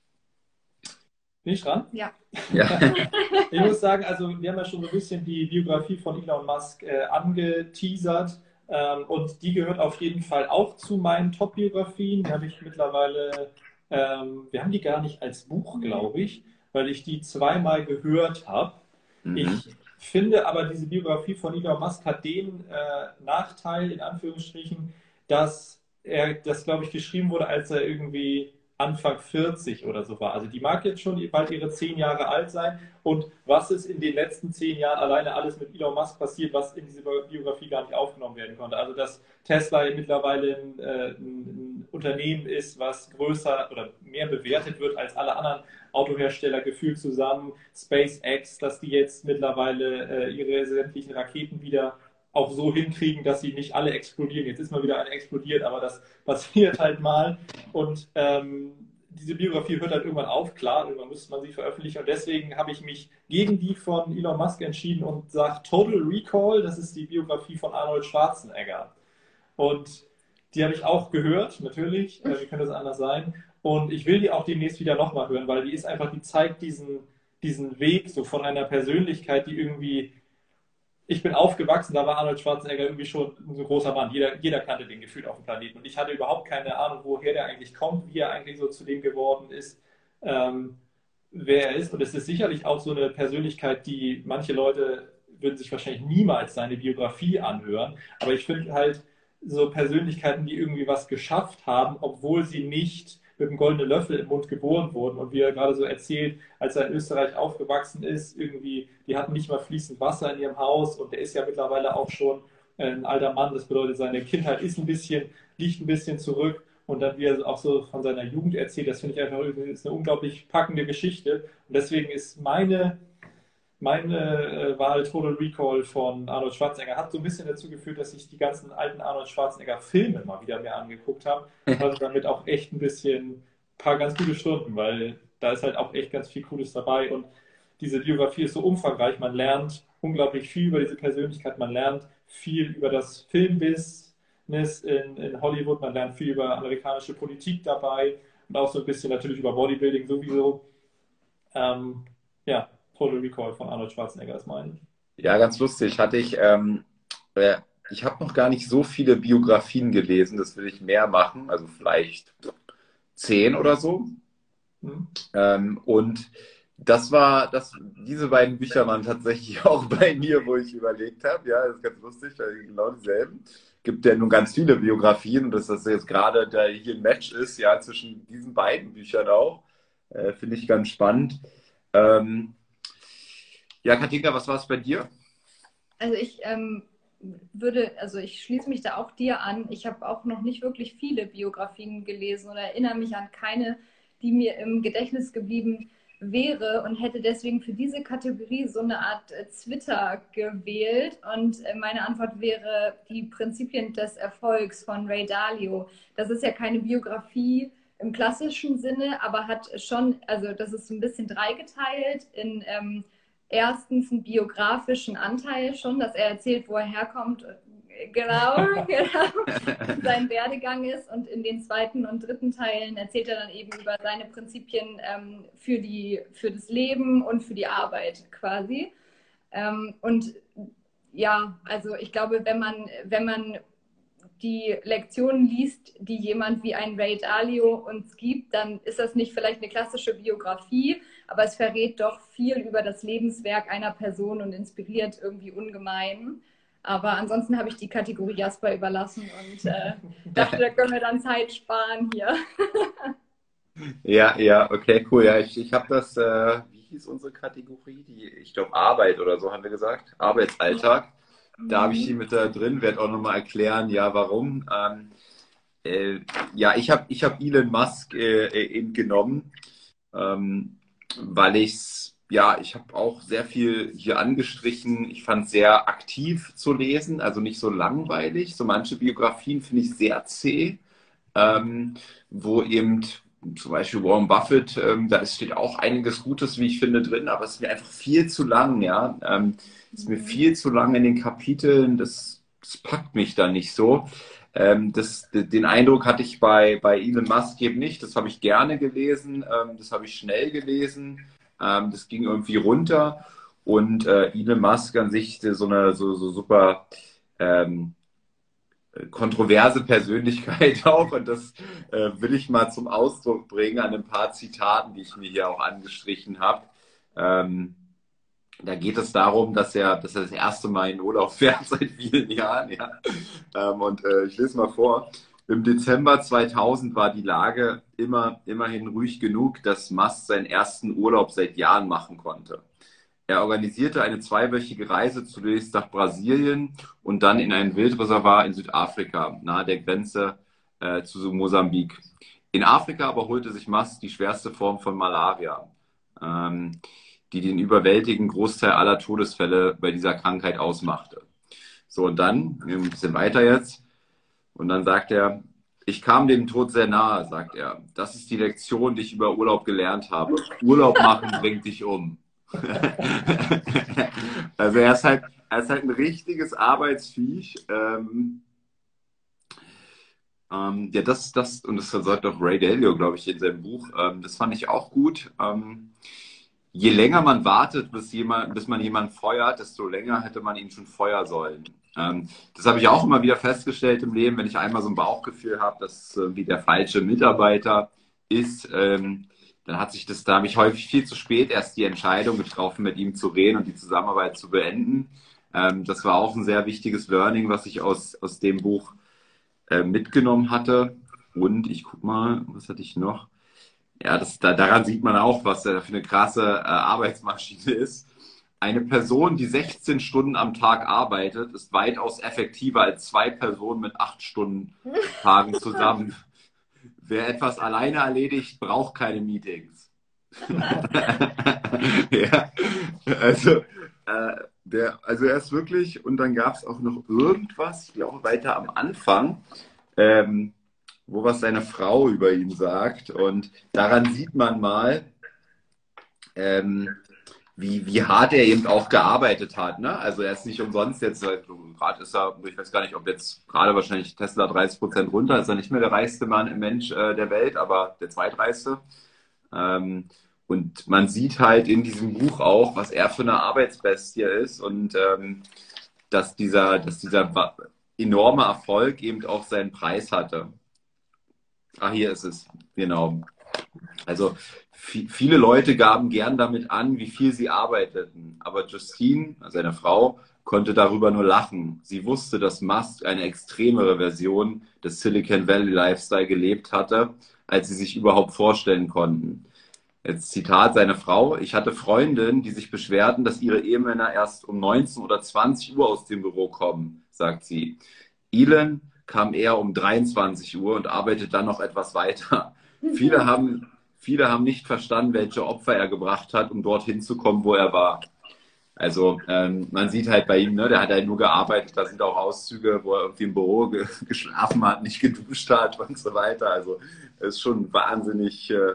S2: Bin ich dran?
S3: Ja.
S1: Ja.
S2: Ich muss sagen, also wir haben ja schon so ein bisschen die Biografie von Elon Musk äh, angeteasert ähm, und die gehört auf jeden Fall auch zu meinen Top-Biografien. Die habe ich mittlerweile, ähm, wir haben die gar nicht als Buch, glaube ich, weil ich die zweimal gehört habe.
S1: Mhm.
S2: Ich finde aber, diese Biografie von Elon Musk hat den äh, Nachteil, in Anführungsstrichen, dass er, das glaube ich, geschrieben wurde, als er irgendwie Anfang vierzig oder so war. Also die mag jetzt schon bald ihre zehn Jahre alt sein. Und was ist in den letzten zehn Jahren alleine alles mit Elon Musk passiert, was in diese Biografie gar nicht aufgenommen werden konnte? Also dass Tesla mittlerweile ein, äh, ein Unternehmen ist, was größer oder mehr bewertet wird als alle anderen Autohersteller gefühlt zusammen. SpaceX, dass die jetzt mittlerweile äh, ihre sämtlichen Raketen wieder auch so hinkriegen, dass sie nicht alle explodieren. Jetzt ist mal wieder eine explodiert, aber das passiert halt mal. Und ähm, diese Biografie hört halt irgendwann auf, klar, irgendwann müsste man sie veröffentlichen. Und deswegen habe ich mich gegen die von Elon Musk entschieden und sage Total Recall, das ist die Biografie von Arnold Schwarzenegger. Und die habe ich auch gehört, natürlich, äh, wie könnte das anders sein? Und ich will die auch demnächst wieder nochmal hören, weil die ist einfach, die zeigt diesen, diesen Weg so von einer Persönlichkeit, die irgendwie, ich bin aufgewachsen, da war Arnold Schwarzenegger irgendwie schon so ein großer Mann. Jeder, jeder kannte den gefühlt auf dem Planeten. Und ich hatte überhaupt keine Ahnung, woher der eigentlich kommt, wie er eigentlich so zu dem geworden ist. ähm, wer er ist. Und es ist sicherlich auch so eine Persönlichkeit, die manche Leute würden sich wahrscheinlich niemals seine Biografie anhören. Aber ich finde halt so Persönlichkeiten, die irgendwie was geschafft haben, obwohl sie nicht mit einem goldenen Löffel im Mund geboren wurden. Und wie er gerade so erzählt, als er in Österreich aufgewachsen ist, irgendwie, die hatten nicht mal fließend Wasser in ihrem Haus und der ist ja mittlerweile auch schon ein alter Mann. Das bedeutet, seine Kindheit ist ein bisschen, liegt ein bisschen zurück. Und dann, wie er auch so von seiner Jugend erzählt, das finde ich einfach ist eine unglaublich packende Geschichte. Und deswegen ist meine Meine äh, Wahl Total Recall von Arnold Schwarzenegger hat so ein bisschen dazu geführt, dass ich die ganzen alten Arnold Schwarzenegger-Filme mal wieder mir angeguckt habe. Und hatte damit auch echt ein bisschen, ein paar ganz gute Stunden, weil da ist halt auch echt ganz viel Cooles dabei. Und diese Biografie ist so umfangreich. Man lernt unglaublich viel über diese Persönlichkeit. Man lernt viel über das Filmbusiness in, in Hollywood. Man lernt viel über amerikanische Politik dabei und auch so ein bisschen natürlich über Bodybuilding sowieso. Ähm, ja. Total Recall von Arnold Schwarzenegger ist mein.
S1: Ja, ganz lustig. Hatte ich, ähm, äh, ich habe noch gar nicht so viele Biografien gelesen, das will ich mehr machen, also vielleicht zehn oder so. Hm. Ähm, und das war, das, diese beiden Bücher waren tatsächlich auch bei mir, wo ich überlegt habe. Ja, das ist ganz lustig, weil genau dieselben. Gibt ja nun ganz viele Biografien und dass das jetzt gerade da hier ein Match ist, ja, zwischen diesen beiden Büchern auch, äh, finde ich ganz spannend. Ähm, Ja, Katinka, was war es bei dir?
S3: Also ich ähm, würde, also ich schließe mich da auch dir an. Ich habe auch noch nicht wirklich viele Biografien gelesen oder erinnere mich an keine, die mir im Gedächtnis geblieben wäre und hätte deswegen für diese Kategorie so eine Art äh, Twitter gewählt. Und äh, meine Antwort wäre die Prinzipien des Erfolgs von Ray Dalio. Das ist ja keine Biografie im klassischen Sinne, aber hat schon, also das ist so ein bisschen dreigeteilt in ähm, erstens einen biografischen Anteil schon, dass er erzählt, wo er herkommt, genau, genau, sein Werdegang ist. Und in den zweiten und dritten Teilen erzählt er dann eben über seine Prinzipien ähm, für, die, für das Leben und für die Arbeit quasi. Ähm, und ja, also ich glaube, wenn man, wenn man die Lektionen liest, die jemand wie ein Ray Dalio uns gibt, dann ist das nicht vielleicht eine klassische Biografie, aber es verrät doch viel über das Lebenswerk einer Person und inspiriert irgendwie ungemein. Aber ansonsten habe ich die Kategorie Jasper überlassen und äh, dachte, da können wir dann Zeit sparen hier.
S1: Ja, ja, okay, cool. Ja, ich, ich habe das, äh, wie hieß unsere Kategorie? Die, ich glaube, Arbeit oder so haben wir gesagt. Arbeitsalltag. Da habe ich die mit da drin, werde auch nochmal erklären, ja, warum. Ähm, äh, ja, ich habe ich hab Elon Musk äh, eben genommen, ähm, weil ich's, ja, ich habe auch sehr viel hier angestrichen. Ich fand es sehr aktiv zu lesen, also nicht so langweilig. So manche Biografien finde ich sehr zäh, ähm, wo eben zum Beispiel Warren Buffett, ähm, da ist, steht auch einiges Gutes, wie ich finde, drin, aber es ist mir einfach viel zu lang, ja. Ähm, es ist mir viel zu lang in den Kapiteln, das, das packt mich da nicht so. Ähm, das, den Eindruck hatte ich bei, bei Elon Musk eben nicht. Das habe ich gerne gelesen, ähm, das habe ich schnell gelesen, ähm, das ging irgendwie runter. Und äh, Elon Musk an sich so eine so, so super ähm, kontroverse Persönlichkeit auch. Und das äh, will ich mal zum Ausdruck bringen an ein paar Zitaten, die ich mir hier auch angestrichen habe. Ähm, Da geht es darum, dass er, dass er das erste Mal in Urlaub fährt seit vielen Jahren. Ja. Ähm, und äh, ich lese mal vor. Im Dezember zweitausend war die Lage immer, immerhin ruhig genug, dass Musk seinen ersten Urlaub seit Jahren machen konnte. Er organisierte eine zweiwöchige Reise zunächst nach Brasilien und dann in ein Wildreservat in Südafrika, nahe der Grenze äh, zu Mosambik. In Afrika aber holte sich Musk die schwerste Form von Malaria. Ähm, die den überwältigenden Großteil aller Todesfälle bei dieser Krankheit ausmachte. So, und dann, ein bisschen weiter jetzt, und dann sagt er, ich kam dem Tod sehr nahe, sagt er. Das ist die Lektion, die ich über Urlaub gelernt habe. Urlaub machen bringt dich um. Also er ist halt, er ist halt ein richtiges Arbeitsviech. Ähm, ähm, ja, das, das, und das sagt auch Ray Dalio, glaube ich, in seinem Buch. Ähm, das fand ich auch gut. Ähm, Je länger man wartet, bis, jemand, bis man jemanden feuert, desto länger hätte man ihn schon feuern sollen. Ähm, das habe ich auch immer wieder festgestellt im Leben, wenn ich einmal so ein Bauchgefühl habe, dass äh, wie der falsche Mitarbeiter ist, ähm, dann hat sich das, da habe ich häufig viel zu spät erst die Entscheidung getroffen, mit ihm zu reden und die Zusammenarbeit zu beenden. Ähm, das war auch ein sehr wichtiges Learning, was ich aus, aus dem Buch äh, mitgenommen hatte. Und ich guck mal, was hatte ich noch? Ja, das, da, daran sieht man auch, was er für eine krasse äh, Arbeitsmaschine ist. Eine Person, die sechzehn Stunden am Tag arbeitet, ist weitaus effektiver als zwei Personen mit acht Stunden Tagen zusammen. Wer etwas alleine erledigt, braucht keine Meetings. Ja, also, äh, der, also er ist wirklich, und dann gab es auch noch irgendwas, ich glaube weiter am Anfang, ähm, wo was seine Frau über ihn sagt. Und daran sieht man mal, ähm, wie, wie hart er eben auch gearbeitet hat. Ne? Also er ist nicht umsonst jetzt, gerade ist er, ich weiß gar nicht, ob jetzt gerade wahrscheinlich Tesla dreißig Prozent runter, ist er nicht mehr der reichste Mann, Mensch äh, der Welt, aber der zweitreichste. Ähm, und man sieht halt in diesem Buch auch, was er für eine Arbeitsbestie ist und ähm, dass dieser, dass dieser enorme Erfolg eben auch seinen Preis hatte. Ah, hier ist es, genau. Also viele Leute gaben gern damit an, wie viel sie arbeiteten. Aber Justine, seine Frau, konnte darüber nur lachen. Sie wusste, dass Musk eine extremere Version des Silicon Valley Lifestyle gelebt hatte, als sie sich überhaupt vorstellen konnten. Jetzt Zitat seiner Frau: Ich hatte Freundinnen, die sich beschwerten, dass ihre Ehemänner erst um neunzehn oder zwanzig Uhr aus dem Büro kommen, sagt sie. Elon kam eher um dreiundzwanzig Uhr und arbeitet dann noch etwas weiter. Viele haben, viele haben nicht verstanden, welche Opfer er gebracht hat, um dorthin zu kommen, wo er war. Also ähm, man sieht halt bei ihm, ne, der hat halt nur gearbeitet, da sind auch Auszüge, wo er irgendwie im Büro ge geschlafen hat, nicht geduscht hat und so weiter. Also das ist schon wahnsinnig äh,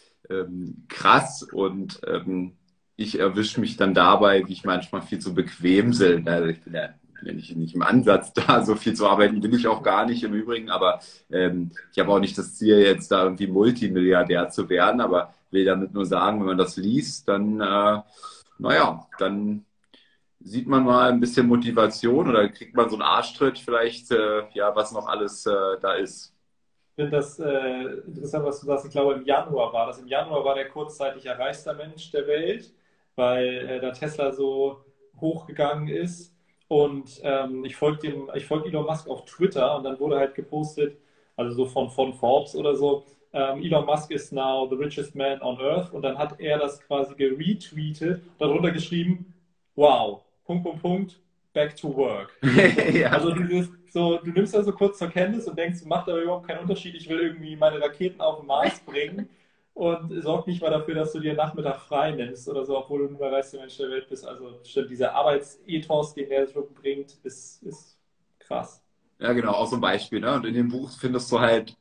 S1: ähm, krass und ähm, ich erwische mich dann dabei, wie ich manchmal viel zu bequem bin. Also ich bin ja bin nicht, nicht im Ansatz da, so viel zu arbeiten will ich auch gar nicht im Übrigen, aber ähm, ich habe auch nicht das Ziel, jetzt da irgendwie Multimilliardär zu werden, aber will damit nur sagen, wenn man das liest, dann, äh, naja, dann sieht man mal ein bisschen Motivation oder kriegt man so einen Arschtritt vielleicht, äh, ja, was noch alles äh, da ist.
S2: Ich finde das äh, interessant, was du sagst. Ich glaube, im Januar war das. Im Januar war der kurzzeitig reichste Mensch der Welt, weil äh, der Tesla so hochgegangen ist. Und ähm, ich folge dem, ich folge Elon Musk auf Twitter und dann wurde halt gepostet, also so von, von Forbes oder so, ähm, Elon Musk is now the richest man on earth. Und dann hat er das quasi geretweetet, darunter geschrieben, wow, Punkt, Punkt, Punkt, back to work.
S1: Ja.
S2: Also dieses, so, du nimmst das so kurz zur Kenntnis und denkst, macht aber überhaupt keinen Unterschied, ich will irgendwie meine Raketen auf den Mars bringen und sorg nicht mal dafür, dass du dir Nachmittag frei nimmst oder so, obwohl du nur der reichste Mensch der Welt bist. Also stimmt, dieser Arbeitsethos, den der so bringt, ist, ist krass.
S1: Ja, genau, auch so ein Beispiel. Ne? Und in dem Buch findest du halt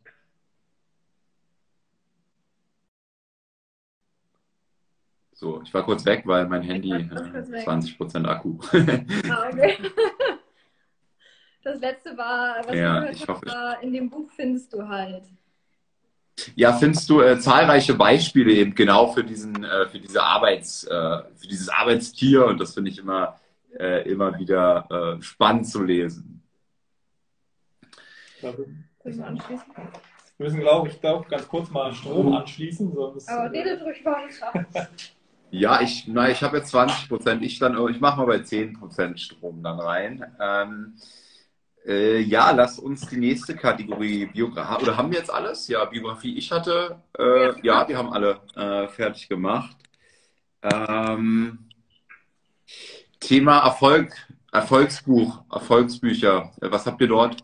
S1: so, ich war kurz weg, weil mein Handy äh, zwanzig Prozent Akku.
S3: Ah, okay. Das letzte war, was
S1: Ja,
S3: ich
S1: ich
S3: gehört
S1: hoffe.
S3: habe, war, in dem Buch findest du halt.
S1: Ja, findest du äh, zahlreiche Beispiele eben genau für diesen, äh, für diese Arbeits, äh, für dieses Arbeitstier und das finde ich immer, äh, immer wieder äh, spannend zu lesen.
S2: Ja, wir
S3: Soll ich mal anschließen?
S2: müssen, glaube ich, glaub, ganz kurz mal Strom anschließen, sonst.
S3: Aber
S2: äh,
S3: redet ruhig weiter.
S1: Ja, ich, na, ich habe jetzt zwanzig Prozent, ich dann, ich mache mal bei zehn Prozent Strom dann rein. Ähm, äh, ja, lass uns die nächste Kategorie Biografie, oder haben wir jetzt alles? Ja, Biografie, ich hatte, äh,
S3: Ja.
S1: ja, wir haben alle äh, fertig gemacht. Ähm, Thema Erfolg, Erfolgsbuch, Erfolgsbücher. Äh, Was habt ihr dort?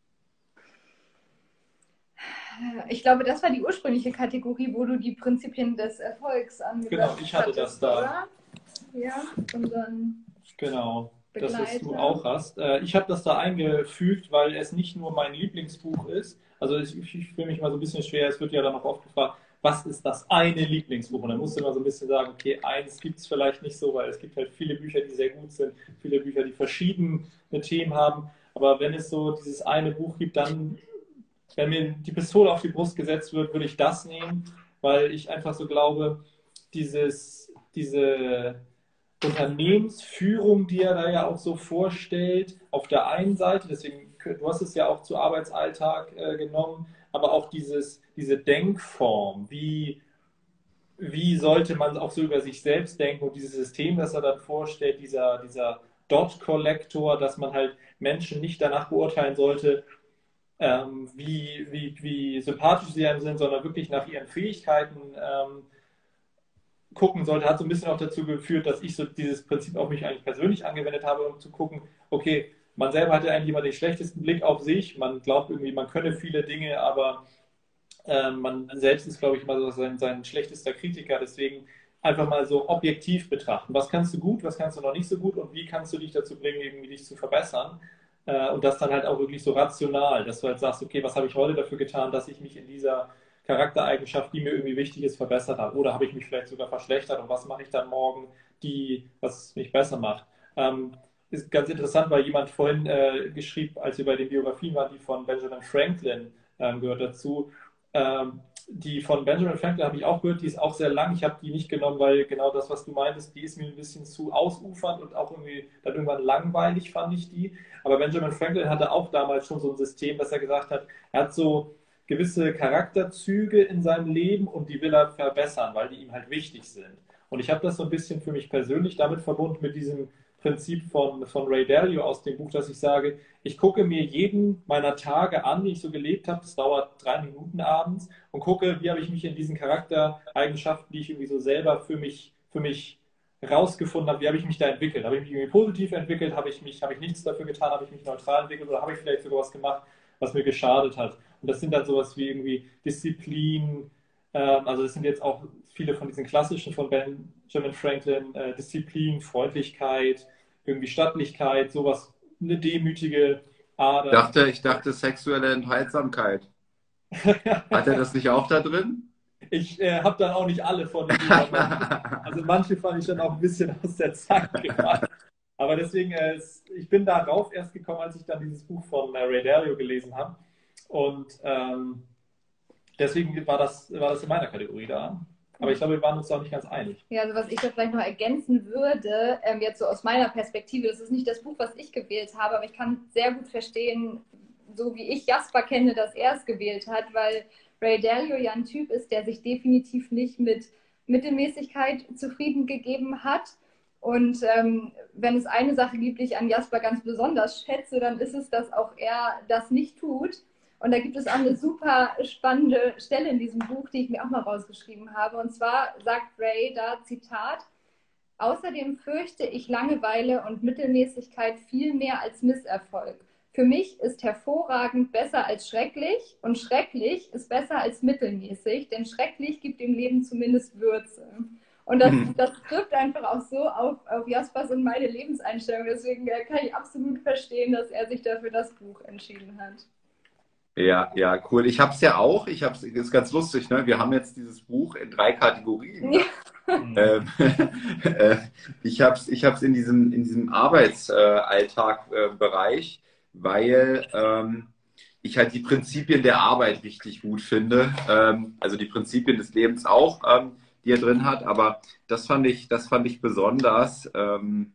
S3: Ich glaube, das war die ursprüngliche Kategorie, wo du die Prinzipien des Erfolgs angesagt
S2: Genau, ich hatte
S3: hattest,
S2: das da.
S3: oder? Ja, und dann
S2: Genau, das, was du
S3: Begleiter.
S2: auch hast. Äh, Ich habe das da eingefügt, weil es nicht nur mein Lieblingsbuch ist. Also ich, ich fühle mich mal so ein bisschen schwer. Es wird ja dann auch oft gefragt, was ist das eine Lieblingsbuch? Und dann musst du immer so ein bisschen sagen, okay, eins gibt es vielleicht nicht so, weil es gibt halt viele Bücher, die sehr gut sind, viele Bücher, die verschiedene Themen haben. Aber wenn es so dieses eine Buch gibt, dann, wenn mir die Pistole auf die Brust gesetzt wird, würde ich das nehmen, weil ich einfach so glaube, dieses, diese Unternehmensführung, die er da ja auch so vorstellt, auf der einen Seite, deswegen, du hast es ja auch zu Arbeitsalltag äh, genommen, aber auch dieses, diese Denkform, wie, wie sollte man auch so über sich selbst denken und dieses System, das er dann vorstellt, dieser, dieser Dot-Collector, dass man halt Menschen nicht danach beurteilen sollte, ähm, wie, wie, wie sympathisch sie einem sind, sondern wirklich nach ihren Fähigkeiten ähm, gucken sollte, hat so ein bisschen auch dazu geführt, dass ich so dieses Prinzip auf mich eigentlich persönlich angewendet habe, um zu gucken, okay, man selber hatte eigentlich immer den schlechtesten Blick auf sich, man glaubt irgendwie, man könne viele Dinge, aber äh, man selbst ist, glaube ich, immer so sein, sein schlechtester Kritiker, deswegen einfach mal so objektiv betrachten. Was kannst du gut, was kannst du noch nicht so gut und wie kannst du dich dazu bringen, irgendwie dich zu verbessern? Äh, und das dann halt auch wirklich so rational, dass du halt sagst, okay, was habe ich heute dafür getan, dass ich mich in dieser Charaktereigenschaft, die mir irgendwie wichtig ist, verbessert habe? Oder habe ich mich vielleicht sogar verschlechtert und was mache ich dann morgen, die, was mich besser macht? Ähm, ist ganz interessant, weil jemand vorhin äh, geschrieben, als wir bei den Biografien waren, die von Benjamin Franklin ähm, gehört dazu. Ähm, die von Benjamin Franklin habe ich auch gehört, die ist auch sehr lang. Ich habe die nicht genommen, weil genau das, was du meintest, die ist mir ein bisschen zu ausufernd und auch irgendwie dann irgendwann langweilig, fand ich die. Aber Benjamin Franklin hatte auch damals schon so ein System, dass er gesagt hat, er hat so gewisse Charakterzüge in seinem Leben und die will er verbessern, weil die ihm halt wichtig sind. Und ich habe das so ein bisschen für mich persönlich damit verbunden mit diesem Prinzip von, von Ray Dalio aus dem Buch, dass ich sage, ich gucke mir jeden meiner Tage an, die ich so gelebt habe, das dauert drei Minuten abends, und gucke, wie habe ich mich in diesen Charaktereigenschaften, die ich irgendwie so selber für mich, für mich rausgefunden habe, wie habe ich mich da entwickelt? Habe ich mich irgendwie positiv entwickelt? Habe ich mich, habe ich nichts dafür getan? Habe ich mich neutral entwickelt? Oder habe ich vielleicht sogar was gemacht, was mir geschadet hat? Und das sind dann sowas wie irgendwie Disziplin, ähm, also das sind jetzt auch viele von diesen klassischen von Benjamin Franklin, äh, Disziplin, Freundlichkeit, irgendwie Stattlichkeit, sowas, eine demütige
S1: Ich
S2: Ader.
S1: dachte, ich dachte sexuelle Enthaltsamkeit. Hat er das nicht auch da drin?
S2: Ich äh, habe dann auch nicht alle von denen übernommen. Also manche fand ich dann auch ein bisschen aus der Zeit gebracht. Aber deswegen, äh, es, ich bin darauf erst gekommen, als ich dann dieses Buch von äh, Ray Dalio gelesen habe. Und ähm, deswegen war das, war das in meiner Kategorie da. Aber ich glaube, wir waren uns da auch nicht ganz einig.
S3: Ja, also was ich da vielleicht noch ergänzen würde, ähm, jetzt so aus meiner Perspektive, das ist nicht das Buch, was ich gewählt habe, aber ich kann sehr gut verstehen, so wie ich Jasper kenne, dass er es gewählt hat, weil Ray Dalio ja ein Typ ist, der sich definitiv nicht mit Mittelmäßigkeit zufrieden gegeben hat. Und ähm, wenn es eine Sache gibt, die ich an Jasper ganz besonders schätze, dann ist es, dass auch er das nicht tut. Und da gibt es auch eine super spannende Stelle in diesem Buch, die ich mir auch mal rausgeschrieben habe. Und zwar sagt Ray da, Zitat, außerdem fürchte ich Langeweile und Mittelmäßigkeit viel mehr als Misserfolg. Für mich ist hervorragend besser als schrecklich und schrecklich ist besser als mittelmäßig, denn schrecklich gibt dem Leben zumindest Würze. Und das, das trifft einfach auch so auf, auf Jaspers und meine Lebenseinstellung. Deswegen kann ich absolut verstehen, dass er sich dafür das Buch entschieden hat.
S1: Ja, ja, cool. Ich habe es ja auch. Ich habe es, ist ganz lustig, ne? Wir haben jetzt dieses Buch in drei Kategorien. Ne? ähm, äh, ich habe es ich hab's in diesem, in diesem Arbeitsalltag-Bereich, äh, weil ähm, ich halt die Prinzipien der Arbeit richtig gut finde. Ähm, also die Prinzipien des Lebens auch, ähm, die er drin hat. Aber das fand ich, das fand ich besonders. Ähm,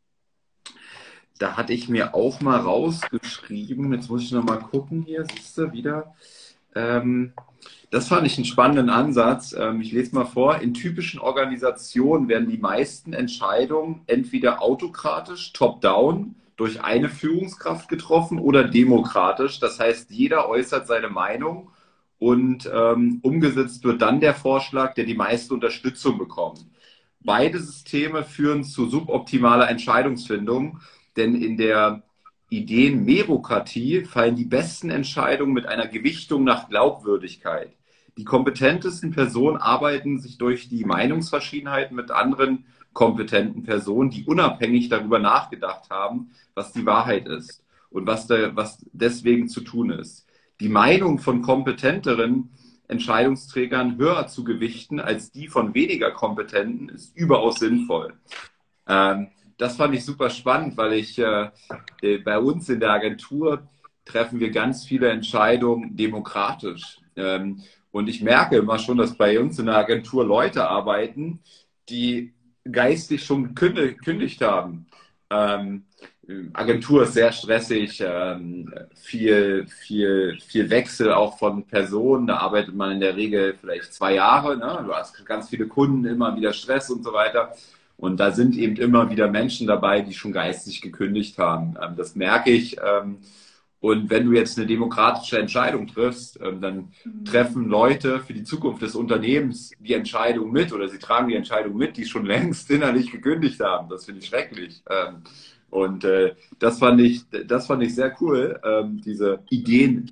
S1: Da hatte ich mir auch mal rausgeschrieben, jetzt muss ich noch mal gucken hier, siehst du, wieder. Ähm, das fand ich einen spannenden Ansatz. Ähm, ich lese mal vor. In typischen Organisationen werden die meisten Entscheidungen entweder autokratisch, top-down, durch eine Führungskraft getroffen oder demokratisch. Das heißt, jeder äußert seine Meinung und ähm, umgesetzt wird dann der Vorschlag, der die meiste Unterstützung bekommt. Beide Systeme führen zu suboptimaler Entscheidungsfindung. Denn in der Ideenmerokratie fallen die besten Entscheidungen mit einer Gewichtung nach Glaubwürdigkeit. Die kompetentesten Personen arbeiten sich durch die Meinungsverschiedenheiten mit anderen kompetenten Personen, die unabhängig darüber nachgedacht haben, was die Wahrheit ist und was, da, was deswegen zu tun ist. Die Meinung von kompetenteren Entscheidungsträgern höher zu gewichten als die von weniger kompetenten ist überaus sinnvoll. Ähm, Das fand ich super spannend, weil ich äh, bei uns in der Agentur treffen wir ganz viele Entscheidungen demokratisch. Ähm, und ich merke immer schon, dass bei uns in der Agentur Leute arbeiten, die geistig schon gekündigt haben. Ähm, Agentur ist sehr stressig, ähm, viel, viel, viel Wechsel auch von Personen. Da arbeitet man in der Regel vielleicht zwei Jahre. Ne? Du hast ganz viele Kunden, immer wieder Stress und so weiter. Und da sind eben immer wieder Menschen dabei, die schon geistig gekündigt haben. Ähm, das merke ich. Ähm, und wenn du jetzt eine demokratische Entscheidung triffst, ähm, dann treffen Leute für die Zukunft des Unternehmens die Entscheidung mit oder sie tragen die Entscheidung mit, die schon längst innerlich gekündigt haben. Das finde ich schrecklich. Ähm, und äh, das fand ich, das fand ich sehr cool, ähm, diese Ideen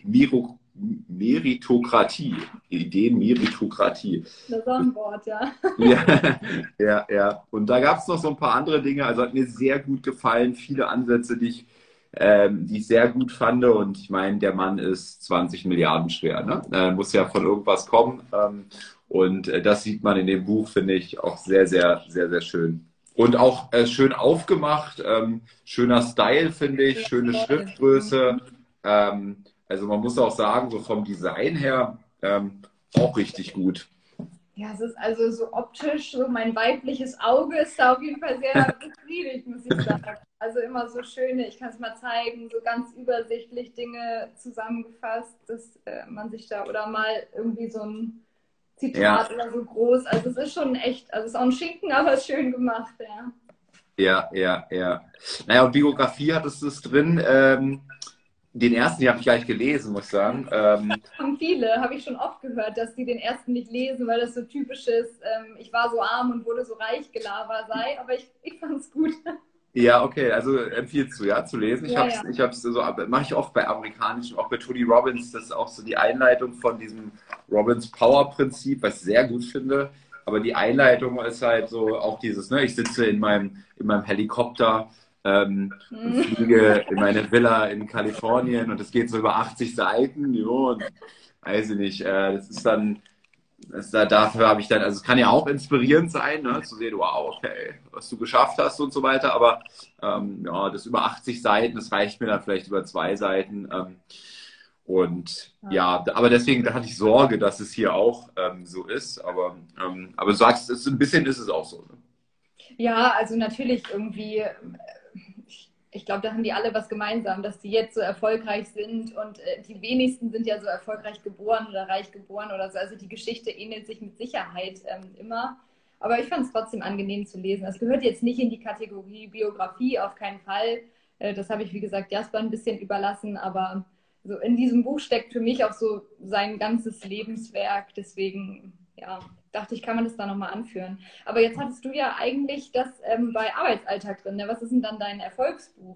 S1: Meritokratie. Ideen-Meritokratie.
S3: Das ist auch ein Wort, ja.
S1: Ja, ja, ja. Und da gab es noch so ein paar andere Dinge. Also hat mir sehr gut gefallen. Viele Ansätze, die ich, ähm, die ich sehr gut fand. Und ich meine, der Mann ist zwanzig Milliarden schwer. Ne? Äh, muss ja von irgendwas kommen. Ähm, und äh, das sieht man in dem Buch, finde ich, auch sehr, sehr, sehr, sehr schön. Und auch äh, schön aufgemacht. Ähm, schöner Style, finde ich. Schöne Schriftgröße. Ähm, also man muss auch sagen, so vom Design her ähm, auch richtig gut.
S3: Ja, es ist also so optisch, so mein weibliches Auge ist da auf jeden Fall sehr befriedigt, muss ich sagen. Also immer so schöne, ich kann es mal zeigen, so ganz übersichtlich Dinge zusammengefasst, dass äh, man sich da, oder mal irgendwie so ein Zitat
S1: Ja.
S3: oder so groß. Also es ist schon echt, also es ist auch ein Schinken, aber schön gemacht, ja.
S1: Ja, ja, ja. Naja, und Biografie hattest du es drin. Ähm, den ersten, den habe ich gar nicht gelesen, muss ich sagen. Ähm,
S3: Haben viele, habe ich schon oft gehört, dass die den ersten nicht lesen, weil das so typisch ist, ähm, ich war so arm und wurde so reich Gelaber sei, aber ich, ich fand es gut.
S1: ja, okay, also empfiehlst du, ja, zu lesen. Ich
S3: Ja,
S1: hab's,
S3: ja.
S1: ich hab's so, mache ich oft bei amerikanischen, auch bei Tony Robbins, das ist auch so die Einleitung von diesem Robbins Power Prinzip, was ich sehr gut finde. Aber die Einleitung ist halt so auch dieses, ne, ich sitze in meinem, in meinem Helikopter ähm, und
S3: Mhm.
S1: fliege in meine Villa in Kalifornien und es geht so über achtzig Seiten, jo, und weiß ich nicht, äh, das ist dann, das, da, dafür habe ich dann, also es kann ja auch inspirierend sein, ne, zu sehen, wow, okay, was du geschafft hast und so weiter, aber ähm, ja, das über achtzig Seiten, das reicht mir dann vielleicht über zwei Seiten. Ähm, und ja, aber deswegen da hatte ich Sorge, dass es hier auch ähm, so ist, aber, ähm, aber du sagst, es, ein bisschen ist es auch so. Ne?
S3: Ja, also natürlich irgendwie, äh, ich, ich glaube, da haben die alle was gemeinsam, dass die jetzt so erfolgreich sind und äh, die wenigsten sind ja so erfolgreich geboren oder reich geboren oder so. Also die Geschichte ähnelt sich mit Sicherheit ähm, immer. Aber ich fand es trotzdem angenehm zu lesen. Es gehört jetzt nicht in die Kategorie Biografie, auf keinen Fall. Äh, das habe ich, wie gesagt, Jasper ein bisschen überlassen, aber so in diesem Buch steckt für mich auch so sein ganzes Lebenswerk. Deswegen, ja, dachte ich, kann man das da nochmal anführen. Aber jetzt hattest du ja eigentlich das ähm, bei Arbeitsalltag drin. Ne? Was ist denn dann dein Erfolgsbuch?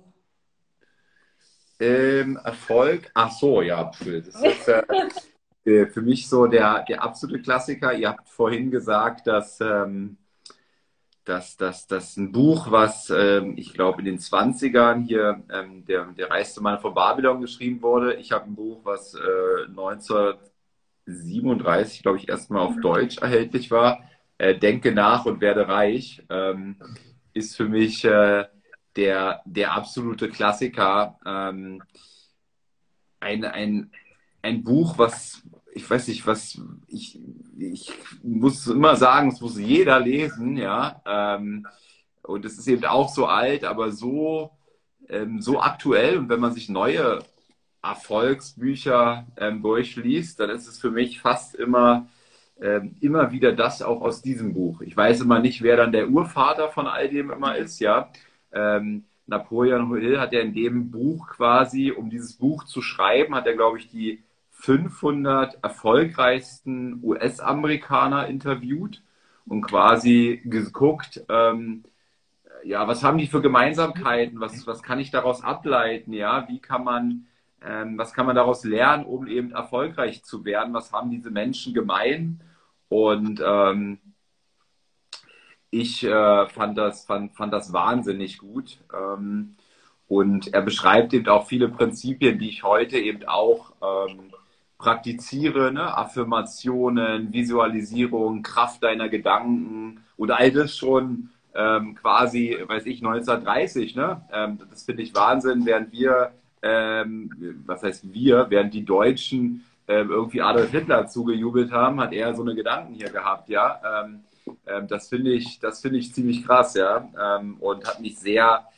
S1: Ähm, Erfolg, ach so, ja, das ist äh, äh, für mich so der, der absolute Klassiker. Ihr habt vorhin gesagt, dass, ähm, dass, dass, dass ein Buch, was ähm, ich glaube in den Zwanzigern hier ähm, der, der reichste Mann von Babylon geschrieben wurde. Ich habe ein Buch, was äh, neunzehnhundertsiebenunddreißig, glaube ich, erstmal auf Deutsch erhältlich war. Äh, Denke nach und werde reich. Ähm, ist für mich äh, der, der absolute Klassiker. Ähm, ein, ein, ein Buch, was, ich weiß nicht, was, ich, ich muss immer sagen, es muss jeder lesen, ja. Ähm, und es ist eben auch so alt, aber so, ähm, so aktuell. Und wenn man sich neue Erfolgsbücher ähm, durchliest, dann ist es für mich fast immer, ähm, immer wieder das auch aus diesem Buch. Ich weiß immer nicht, wer dann der Urvater von all dem immer ist, ja. Ähm, Napoleon Hill hat ja in dem Buch quasi, um dieses Buch zu schreiben, hat er, glaube ich, die fünfhundert erfolgreichsten U S-Amerikaner interviewt und quasi geguckt, ähm, ja, was haben die für Gemeinsamkeiten, was, was kann ich daraus ableiten, ja, wie kann man, ähm, was kann man daraus lernen, um eben erfolgreich zu werden, was haben diese Menschen gemein und ähm, ich äh, fand, das, fand, fand das wahnsinnig gut. Ähm, und er beschreibt eben auch viele Prinzipien, die ich heute eben auch ähm, praktiziere. Ne? Affirmationen, Visualisierung, Kraft deiner Gedanken und all das schon ähm, quasi, weiß ich, neunzehnhundertdreißig. Ne? Ähm, das finde ich Wahnsinn, während wir, ähm, was heißt wir, während die Deutschen ähm, irgendwie Adolf Hitler zugejubelt haben, hat er so eine Gedanken hier gehabt, ja. Ähm, ähm, das finde ich, das finde ich ziemlich krass, ja. Ähm, und hat mich sehr,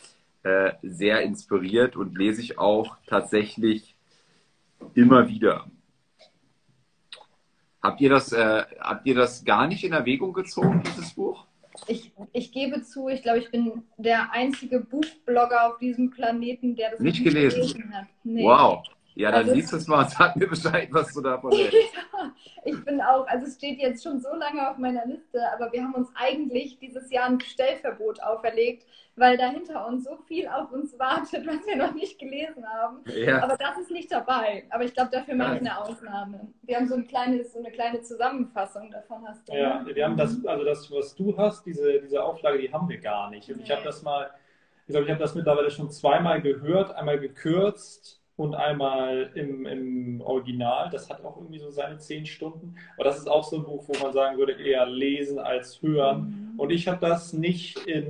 S1: äh, sehr inspiriert und lese ich auch tatsächlich immer wieder. Habt ihr das, äh, habt ihr das gar nicht in Erwägung gezogen, dieses Buch?
S3: Ich, ich gebe zu, ich glaube, ich bin der einzige Buchblogger auf diesem Planeten, der das
S1: Nicht
S3: noch nicht
S1: gelesen.
S3: gelesen hat. Nee.
S1: Wow. Ja, dann
S3: Also
S1: liest es mal und sag mir Bescheid, was du davon hältst.
S3: Ja, ich bin auch, also es steht jetzt schon so lange auf meiner Liste, aber wir haben uns eigentlich dieses Jahr ein Bestellverbot auferlegt, weil da hinter uns so viel auf uns wartet, was wir noch nicht gelesen haben.
S1: Ja.
S3: Aber das ist nicht dabei. Aber ich glaube, dafür mache ich
S1: Ja.
S3: eine Ausnahme. Wir haben so, ein kleines, so eine kleine Zusammenfassung davon, hast du.
S2: Ja,
S3: Ne?
S2: wir haben das, also das, was du hast, diese, diese Auflage, die haben wir gar nicht. Und ich habe das mal, ich glaube, ich habe das mittlerweile schon zweimal gehört, einmal gekürzt und einmal im, im Original. Das hat auch irgendwie so seine zehn Stunden. Aber das ist auch so ein Buch, wo man sagen würde, eher lesen als hören.
S3: Mhm.
S2: Und ich habe das nicht, in,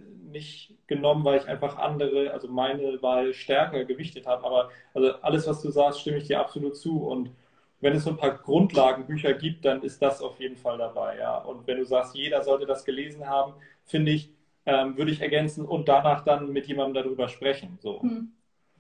S2: nicht genommen, weil ich einfach andere, also meine Wahl stärker gewichtet habe. Aber also alles, was du sagst, stimme ich dir absolut zu. Und wenn es so ein paar Grundlagenbücher gibt, dann ist das auf jeden Fall dabei. Ja. Und wenn du sagst, jeder sollte das gelesen haben, finde ich, ähm, würde ich ergänzen und danach dann mit jemandem darüber sprechen. So.
S3: Hm.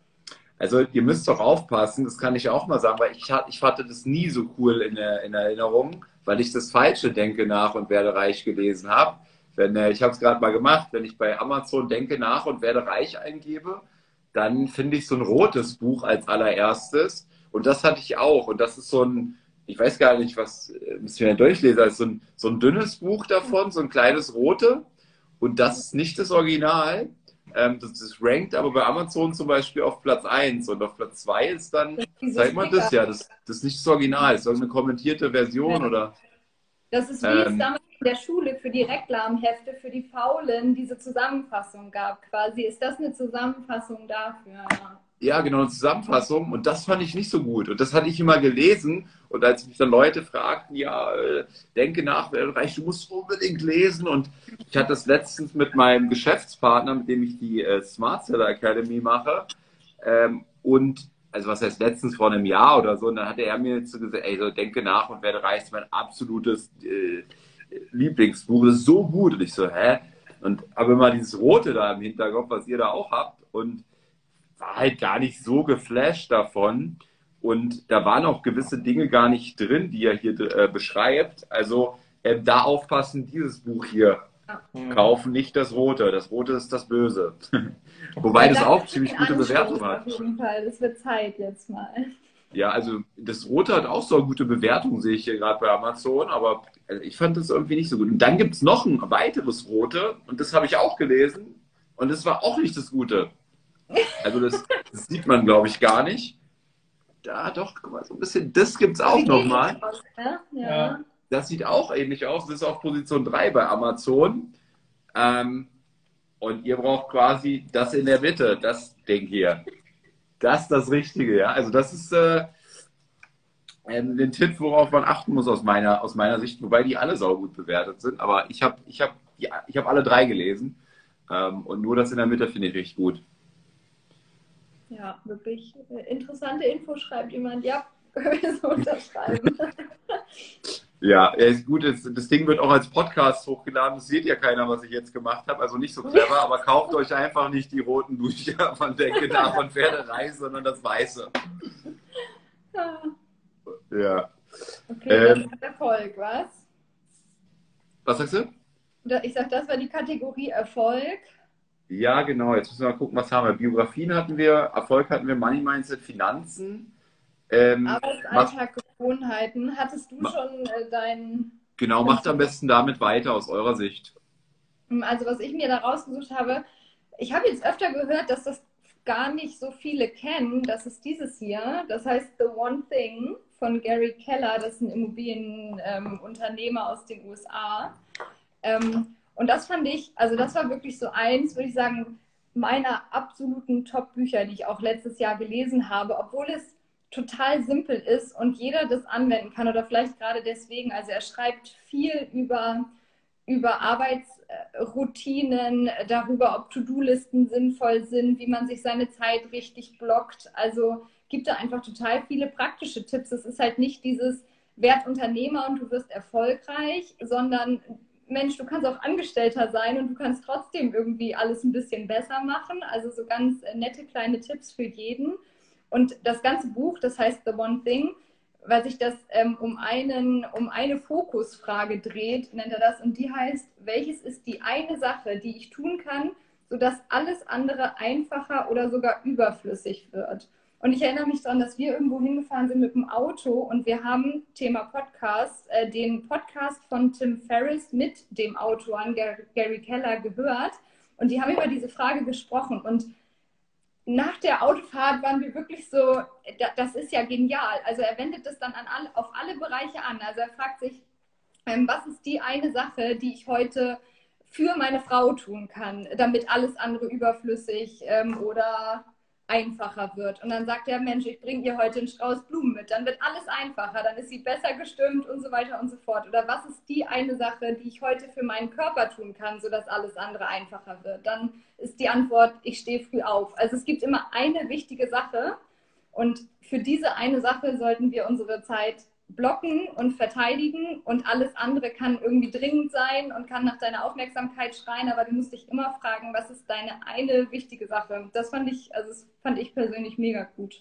S1: Also ihr müsst doch aufpassen, das kann ich auch mal sagen, weil ich, ich hatte das nie so cool in, in Erinnerung, weil ich das Falsche Denke nach und werde reich gelesen habe. Wenn, äh, ich habe es gerade mal gemacht, wenn ich bei Amazon Denke nach und werde reich eingebe, dann finde ich so ein rotes Buch als allererstes. Und das hatte ich auch. Und das ist so ein, ich weiß gar nicht, was, müssen wir ja durchlesen, also so ein, so ein dünnes Buch davon, so ein kleines rote. Und das ist nicht das Original. Ähm, das, das rankt aber bei Amazon zum Beispiel auf Platz eins und auf Platz zwei ist dann, zeig mal das, ja, das, das ist nicht das Original, das ist irgendeine kommentierte Version
S3: Ja.
S1: oder.
S3: Das ist wie
S1: Ähm,
S3: es damals in der Schule für die Reklamhefte, für die Faulen diese Zusammenfassung gab quasi. Ist das eine Zusammenfassung dafür? Ja.
S1: Ja, genau, eine Zusammenfassung. Und das fand ich nicht so gut. Und das hatte ich immer gelesen. Und als mich dann Leute fragten, ja, äh, denke nach, werde reich, du musst unbedingt lesen. Und ich hatte das letztens mit meinem Geschäftspartner, mit dem ich die äh, Smart Seller Academy mache. Ähm, und, also was heißt letztens vor einem Jahr oder so, und dann hatte er mir jetzt so gesagt, ey, so denke nach und werde reich, ist mein absolutes äh, Lieblingsbuch. Das ist so gut. Und ich so, hä? Und habe immer dieses Rote da im Hinterkopf, was ihr da auch habt. Und war halt gar nicht so geflasht davon. Und da waren auch gewisse Dinge gar nicht drin, die er hier äh, beschreibt. Also äh, da aufpassen, dieses Buch hier
S2: Mhm.
S1: kaufen, nicht das Rote. Das Rote ist das Böse. Wobei
S3: Ja,
S1: das
S3: danke
S1: auch
S3: für
S1: ziemlich
S3: den
S1: gute
S3: Anstoß
S1: Bewertung hat.
S3: Auf jeden Fall, das wird Zeit jetzt mal.
S1: Ja, also das Rote hat auch so eine gute Bewertung, sehe ich hier gerade bei Amazon, aber also ich fand das irgendwie nicht so gut. Und dann gibt es noch ein weiteres Rote und das habe ich auch gelesen und das war auch nicht das Gute. Also das, das sieht man, glaube ich, gar nicht. Da doch, guck mal, so ein bisschen, das gibt es auch nochmal.
S3: Ja? Ja.
S2: Ja.
S1: Das sieht auch ähnlich aus. Das ist auf Position drei bei Amazon. Ähm, und ihr braucht quasi das in der Mitte, das Ding hier. Das ist das Richtige, ja. Also das ist äh, ein, ein Tipp, worauf man achten muss aus meiner, aus meiner Sicht, wobei die alle saugut bewertet sind. Aber ich habe ich hab, ja, ich hab alle drei gelesen. Ähm, und nur das in der Mitte finde ich richtig gut.
S3: Ja, wirklich äh, interessante Info, schreibt jemand. Ja, können wir so unterschreiben.
S1: Ja, ist gut. Das, das Ding wird auch als Podcast hochgeladen. Das sieht ja keiner, was ich jetzt gemacht habe. Also nicht so clever, aber kauft euch einfach nicht die roten Bücher von Denke nach und werde reich, sondern das Weiße.
S3: Ja.
S1: Ja.
S3: Okay,
S1: Ähm.
S3: das ist Erfolg, was?
S1: Was sagst du?
S3: Oder ich sag, das war die Kategorie Erfolg.
S1: Ja, genau. Jetzt müssen wir mal gucken, was haben wir. Biografien hatten wir, Erfolg hatten wir, Money Mindset, Finanzen. Ähm, macht,
S3: Arbeitsalltag, Gewohnheiten. Hattest du
S1: ma-
S3: schon äh, dein...
S1: genau, macht am besten damit weiter aus eurer Sicht.
S3: Also was ich mir da rausgesucht habe, ich habe jetzt öfter gehört, dass das gar nicht so viele kennen. Das ist dieses hier. Das heißt The One Thing von Gary Keller. Das ist ein Immobilienunternehmer ähm, aus den U S A. Ähm, und das fand ich, also das war wirklich so eins, würde ich sagen, meiner absoluten Top-Bücher, die ich auch letztes Jahr gelesen habe, obwohl es total simpel ist und jeder das anwenden kann oder vielleicht gerade deswegen. Also er schreibt viel über, über Arbeitsroutinen, darüber, ob To-Do-Listen sinnvoll sind, wie man sich seine Zeit richtig blockt. Also gibt er einfach total viele praktische Tipps. Es ist halt nicht dieses Werd Unternehmer und du wirst erfolgreich, sondern Mensch, du kannst auch Angestellter sein und du kannst trotzdem irgendwie alles ein bisschen besser machen. Also so ganz nette kleine Tipps für jeden. Und das ganze Buch, das heißt The One Thing, weil sich das ähm, um, einen, um eine Fokusfrage dreht, nennt er das. Und die heißt, welches ist die eine Sache, die ich tun kann, sodass alles andere einfacher oder sogar überflüssig wird. Und ich erinnere mich daran, dass wir irgendwo hingefahren sind mit dem Auto und wir haben, Thema Podcast, äh, den Podcast von Tim Ferriss mit dem Autoren Gary Keller gehört. Und die haben über diese Frage gesprochen. Und nach der Autofahrt waren wir wirklich so, das ist ja genial. Also er wendet das dann an alle, auf alle Bereiche an. Also er fragt sich, ähm, was ist die eine Sache, die ich heute für meine Frau tun kann, damit alles andere überflüssig ähm, oder einfacher wird. Und dann sagt der Mensch, ich bringe ihr heute einen Strauß Blumen mit. Dann wird alles einfacher, dann ist sie besser gestimmt und so weiter und so fort. Oder was ist die eine Sache, die ich heute für meinen Körper tun kann, sodass alles andere einfacher wird? Dann ist die Antwort, ich stehe früh auf. Also es gibt immer eine wichtige Sache und für diese eine Sache sollten wir unsere Zeit blocken und verteidigen und alles andere kann irgendwie dringend sein und kann nach deiner Aufmerksamkeit schreien, aber du musst dich immer fragen, was ist deine eine wichtige Sache? Das fand ich, also das fand ich persönlich mega gut.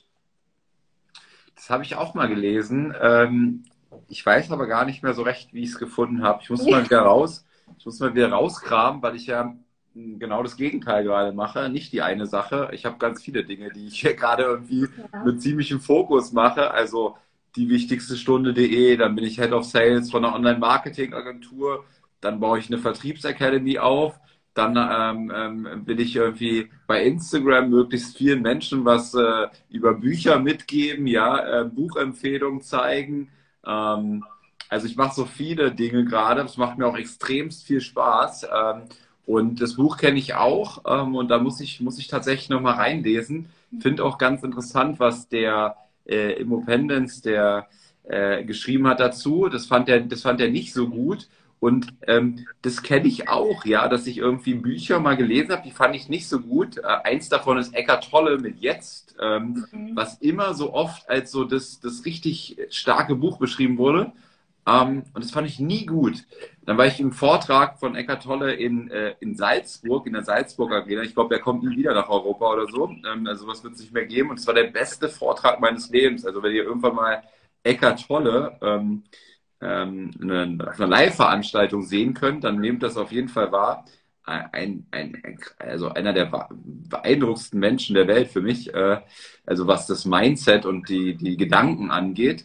S1: Das habe ich auch mal gelesen. Ähm, ich weiß aber gar nicht mehr so recht, wie ich es gefunden habe. Ich muss mal wieder raus, ich muss mal wieder rauskramen, weil ich ja genau das Gegenteil gerade mache. Nicht die eine Sache. Ich habe ganz viele Dinge, die ich hier gerade irgendwie
S3: Ja.
S1: mit ziemlichem Fokus mache. Also die wichtigste Stunde.de, dann bin ich Head of Sales von einer Online-Marketing-Agentur, dann baue ich eine Vertriebsacademy auf, dann ähm, ähm, will ich irgendwie bei Instagram möglichst vielen Menschen was äh, über Bücher mitgeben, ja, äh, Buchempfehlungen zeigen. Ähm, also ich mache so viele Dinge gerade, das macht mir auch extremst viel Spaß. Ähm, und das Buch kenne ich auch ähm, und da muss ich, muss ich tatsächlich nochmal reinlesen. Finde auch ganz interessant, was der Äh, Immopendence, der äh, geschrieben hat dazu. Das fand er, das fand er nicht so gut. Und ähm, das kenne ich auch, ja, dass ich irgendwie Bücher mal gelesen habe, die fand ich nicht so gut. Äh, eins davon ist Eckhart Tolle mit Jetzt, ähm,
S3: Mhm.
S1: was immer so oft als so das, das richtig starke Buch beschrieben wurde. Ähm, und das fand ich nie gut. Dann war ich im Vortrag von Eckhart Tolle in, äh, in Salzburg, in der Salzburg Arena. Ich glaube, der kommt nie wieder nach Europa oder so. Ähm, also sowas wird es nicht mehr geben. Und es war der beste Vortrag meines Lebens. Also wenn ihr irgendwann mal Eckhart Tolle ähm, ähm, eine, auf einer Live-Veranstaltung sehen könnt, dann nehmt das auf jeden Fall wahr. Ein, ein, ein, also einer der beeindruckendsten Menschen der Welt für mich. Äh, also was das Mindset und die, die Gedanken angeht.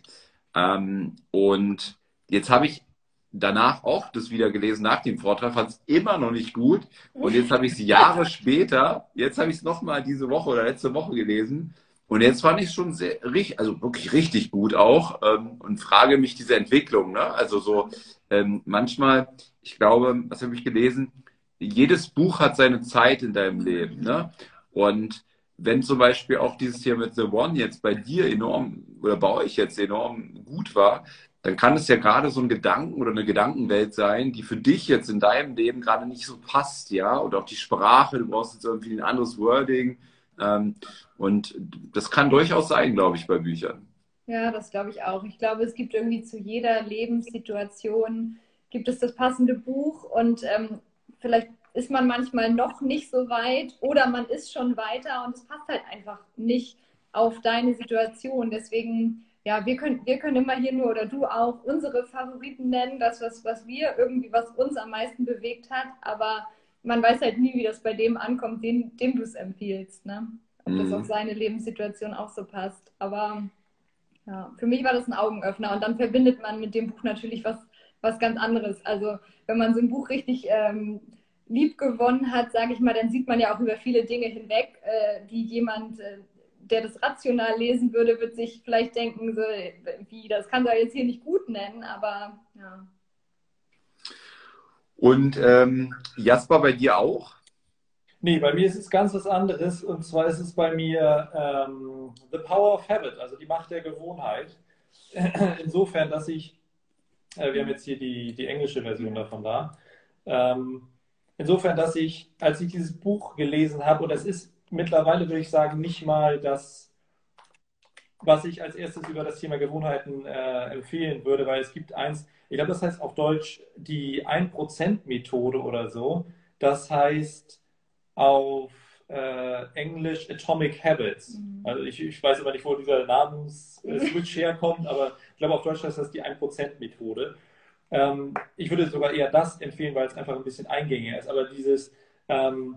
S1: Ähm, und jetzt habe ich danach auch das wieder gelesen nach dem Vortrag, fand es immer noch nicht gut. Und jetzt habe ich es Jahre später, jetzt habe ich es nochmal diese Woche oder letzte Woche gelesen. Und jetzt fand ich es schon sehr, richtig, also wirklich richtig gut auch ähm, und frage mich diese Entwicklung. Ne? Also so ähm, manchmal, ich glaube, was habe ich gelesen? Jedes Buch hat seine Zeit in deinem Leben. Ne? Und wenn zum Beispiel auch dieses hier mit The One jetzt bei dir enorm oder bei euch jetzt enorm gut war, dann kann es ja gerade so ein Gedanken oder eine Gedankenwelt sein, die für dich jetzt in deinem Leben gerade nicht so passt, ja, oder auch die Sprache, du brauchst jetzt irgendwie ein anderes Wording. Ähm, und das kann durchaus sein, glaube ich, bei Büchern.
S3: Ja, das glaube ich auch. Ich glaube, es gibt irgendwie zu jeder Lebenssituation gibt es das passende Buch und ähm, vielleicht ist man manchmal noch nicht so weit oder man ist schon weiter und es passt halt einfach nicht auf deine Situation. Deswegen, ja, wir können, wir können immer hier nur oder du auch unsere Favoriten nennen, das, was, was wir irgendwie, was uns am meisten bewegt hat, aber man weiß halt nie, wie das bei dem ankommt, dem, dem du es empfiehlst, ne? Ob das auf
S1: Mhm.
S3: seine Lebenssituation auch so passt. Aber ja, für mich war das ein Augenöffner und dann verbindet man mit dem Buch natürlich was, was ganz anderes. Also wenn man so ein Buch richtig ähm, lieb gewonnen hat, sage ich mal, dann sieht man ja auch über viele Dinge hinweg, äh, die jemand, äh, der das rational lesen würde, wird sich vielleicht denken, so, wie, das kann er jetzt hier nicht gut nennen, aber ja.
S1: Und ähm, Jasper, bei dir auch?
S2: Nee, bei mir ist es ganz was anderes. Und zwar ist es bei mir ähm, The Power of Habit, also die Macht der Gewohnheit. Insofern, dass ich, äh, wir haben jetzt hier die, die englische Version davon da. Ähm, insofern, dass ich, als ich dieses Buch gelesen habe, und es ist mittlerweile, würde ich sagen, nicht mal das was ich als erstes über das Thema Gewohnheiten äh, empfehlen würde, weil es gibt eins, ich glaube, das heißt auf Deutsch die ein Prozent Methode oder so. Das heißt auf äh, Englisch Atomic Habits.
S3: Mhm.
S2: Also ich, ich weiß aber nicht, wo dieser Namens-Switch herkommt, aber ich glaube, auf Deutsch heißt das die ein Prozent Methode. Ähm, ich würde sogar eher das empfehlen, weil es einfach ein bisschen eingängiger ist. Aber dieses ähm,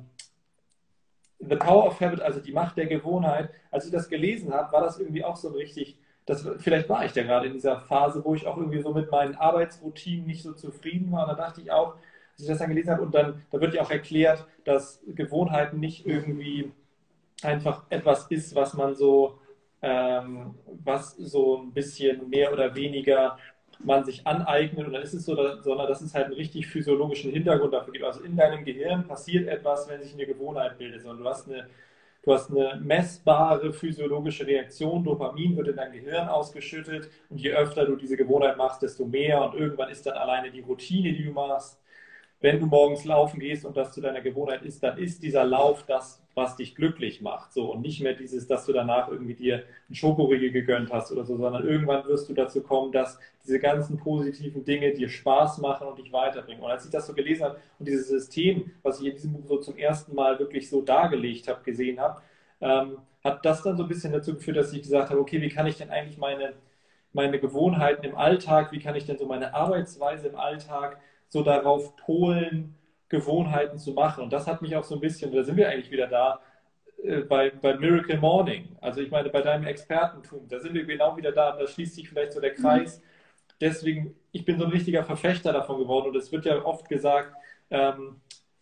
S2: The Power of Habit, also die Macht der Gewohnheit, als ich das gelesen habe, war das irgendwie auch so ein richtig, das, vielleicht war ich da gerade in dieser Phase, wo ich auch irgendwie so mit meinen Arbeitsroutinen nicht so zufrieden war. Und da dachte ich auch, als ich das dann gelesen habe, und dann, da wird ja auch erklärt, dass Gewohnheiten nicht irgendwie einfach etwas ist, was man so, ähm, was so ein bisschen mehr oder weniger man sich aneignet und dann ist es so, sondern dass es halt einen richtig physiologischen Hintergrund dafür gibt. Also in deinem Gehirn passiert etwas, wenn sich eine Gewohnheit bildet, sondern du hast eine, du hast eine messbare physiologische Reaktion, Dopamin wird in dein Gehirn ausgeschüttet und je öfter du diese Gewohnheit machst, desto mehr und irgendwann ist dann alleine die Routine, die du machst. Wenn du morgens laufen gehst und das zu deiner Gewohnheit ist, dann ist dieser Lauf das, was dich glücklich macht. So, und nicht mehr dieses, dass du danach irgendwie dir einen Schokoriegel gegönnt hast oder so, sondern irgendwann wirst du dazu kommen, dass diese ganzen positiven Dinge dir Spaß machen und dich weiterbringen. Und als ich das so gelesen habe und dieses System, was ich in diesem Buch so zum ersten Mal wirklich so dargelegt habe, gesehen habe, ähm, hat das dann so ein bisschen dazu geführt, dass ich gesagt habe, okay, wie kann ich denn eigentlich meine, meine Gewohnheiten im Alltag, wie kann ich denn so meine Arbeitsweise im Alltag so darauf polen, Gewohnheiten zu machen. Und das hat mich auch so ein bisschen, da sind wir eigentlich wieder da, äh, bei, bei Miracle Morning. Also ich meine, bei deinem Expertentum, da sind wir genau wieder da, da schließt sich vielleicht so der Kreis. Deswegen, ich bin so ein richtiger Verfechter davon geworden und es wird ja oft gesagt, ähm,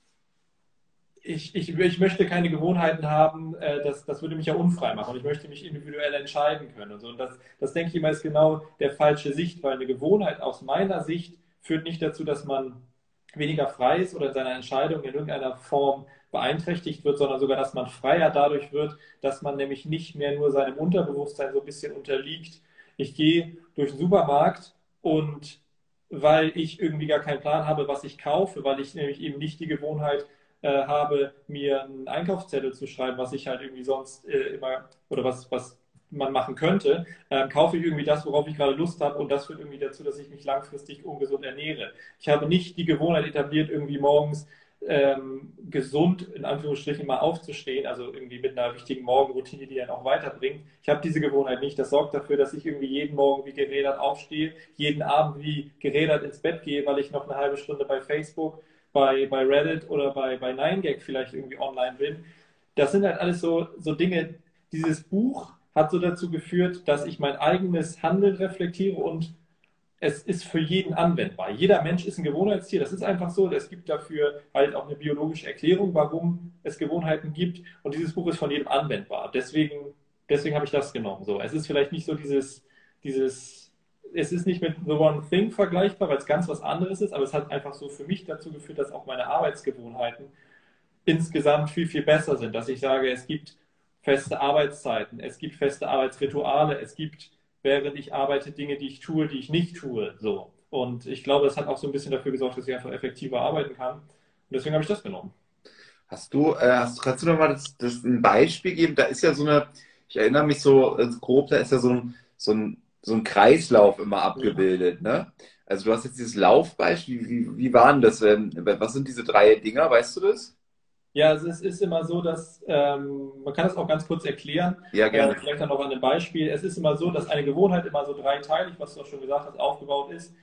S2: ich, ich, ich möchte keine Gewohnheiten haben, äh, das, das würde mich ja unfrei machen und ich möchte mich individuell entscheiden können. Und, so. Und das, das denke ich immer ist genau der falsche Sicht, weil eine Gewohnheit aus meiner Sicht führt nicht dazu, dass man weniger frei ist oder in seiner Entscheidung in irgendeiner Form beeinträchtigt wird, sondern sogar, dass man freier dadurch wird, dass man nämlich nicht mehr nur seinem Unterbewusstsein so ein bisschen unterliegt. Ich gehe durch den Supermarkt und weil ich irgendwie gar keinen Plan habe, was ich kaufe, weil ich nämlich eben nicht die Gewohnheit äh, habe, mir einen Einkaufszettel zu schreiben, was ich halt irgendwie sonst äh, immer oder was, was man machen könnte, ähm, kaufe ich irgendwie das, worauf ich gerade Lust habe und das führt irgendwie dazu, dass ich mich langfristig ungesund ernähre. Ich habe nicht die Gewohnheit etabliert, irgendwie morgens ähm, gesund in Anführungsstrichen mal aufzustehen, also irgendwie mit einer richtigen Morgenroutine, die dann auch weiterbringt. Ich habe diese Gewohnheit nicht. Das sorgt dafür, dass ich irgendwie jeden Morgen wie gerädert aufstehe, jeden Abend wie gerädert ins Bett gehe, weil ich noch eine halbe Stunde bei Facebook, bei, bei Reddit oder bei, bei neun gag vielleicht irgendwie online bin. Das sind halt alles so, so Dinge, dieses Buch hat so dazu geführt, dass ich mein eigenes Handeln reflektiere und es ist für jeden anwendbar. Jeder Mensch ist ein Gewohnheitstier, das ist einfach so. Es gibt dafür halt auch eine biologische Erklärung, warum es Gewohnheiten gibt und dieses Buch ist von jedem anwendbar. Deswegen, deswegen habe ich das genommen. So, es ist vielleicht nicht so dieses, dieses, es ist nicht mit The One Thing vergleichbar, weil es ganz was anderes ist, aber es hat einfach so für mich dazu geführt, dass auch meine Arbeitsgewohnheiten insgesamt viel, viel besser sind. Dass ich sage, es gibt feste Arbeitszeiten, es gibt feste Arbeitsrituale, es gibt, während ich arbeite, Dinge, die ich tue, die ich nicht tue. So. Und ich glaube, das hat auch so ein bisschen dafür gesorgt, dass ich einfach effektiver arbeiten kann. Und deswegen habe ich das genommen.
S1: Hast du, äh, hast, kannst du noch mal das, das ein Beispiel geben? Da ist ja so eine, ich erinnere mich so äh, grob, da ist ja so ein, so ein, so ein Kreislauf immer abgebildet, ne? Also du hast jetzt dieses Laufbeispiel, wie, wie waren das? Ähm, was sind diese drei Dinger, weißt du das?
S2: Ja, also es ist immer so, dass, ähm, man kann das auch ganz kurz erklären,
S1: Ja,
S2: äh,
S1: gerne.
S2: vielleicht dann noch an einem Beispiel. Es ist immer so, dass eine Gewohnheit immer so dreiteilig, was du auch schon gesagt hast, aufgebaut ist.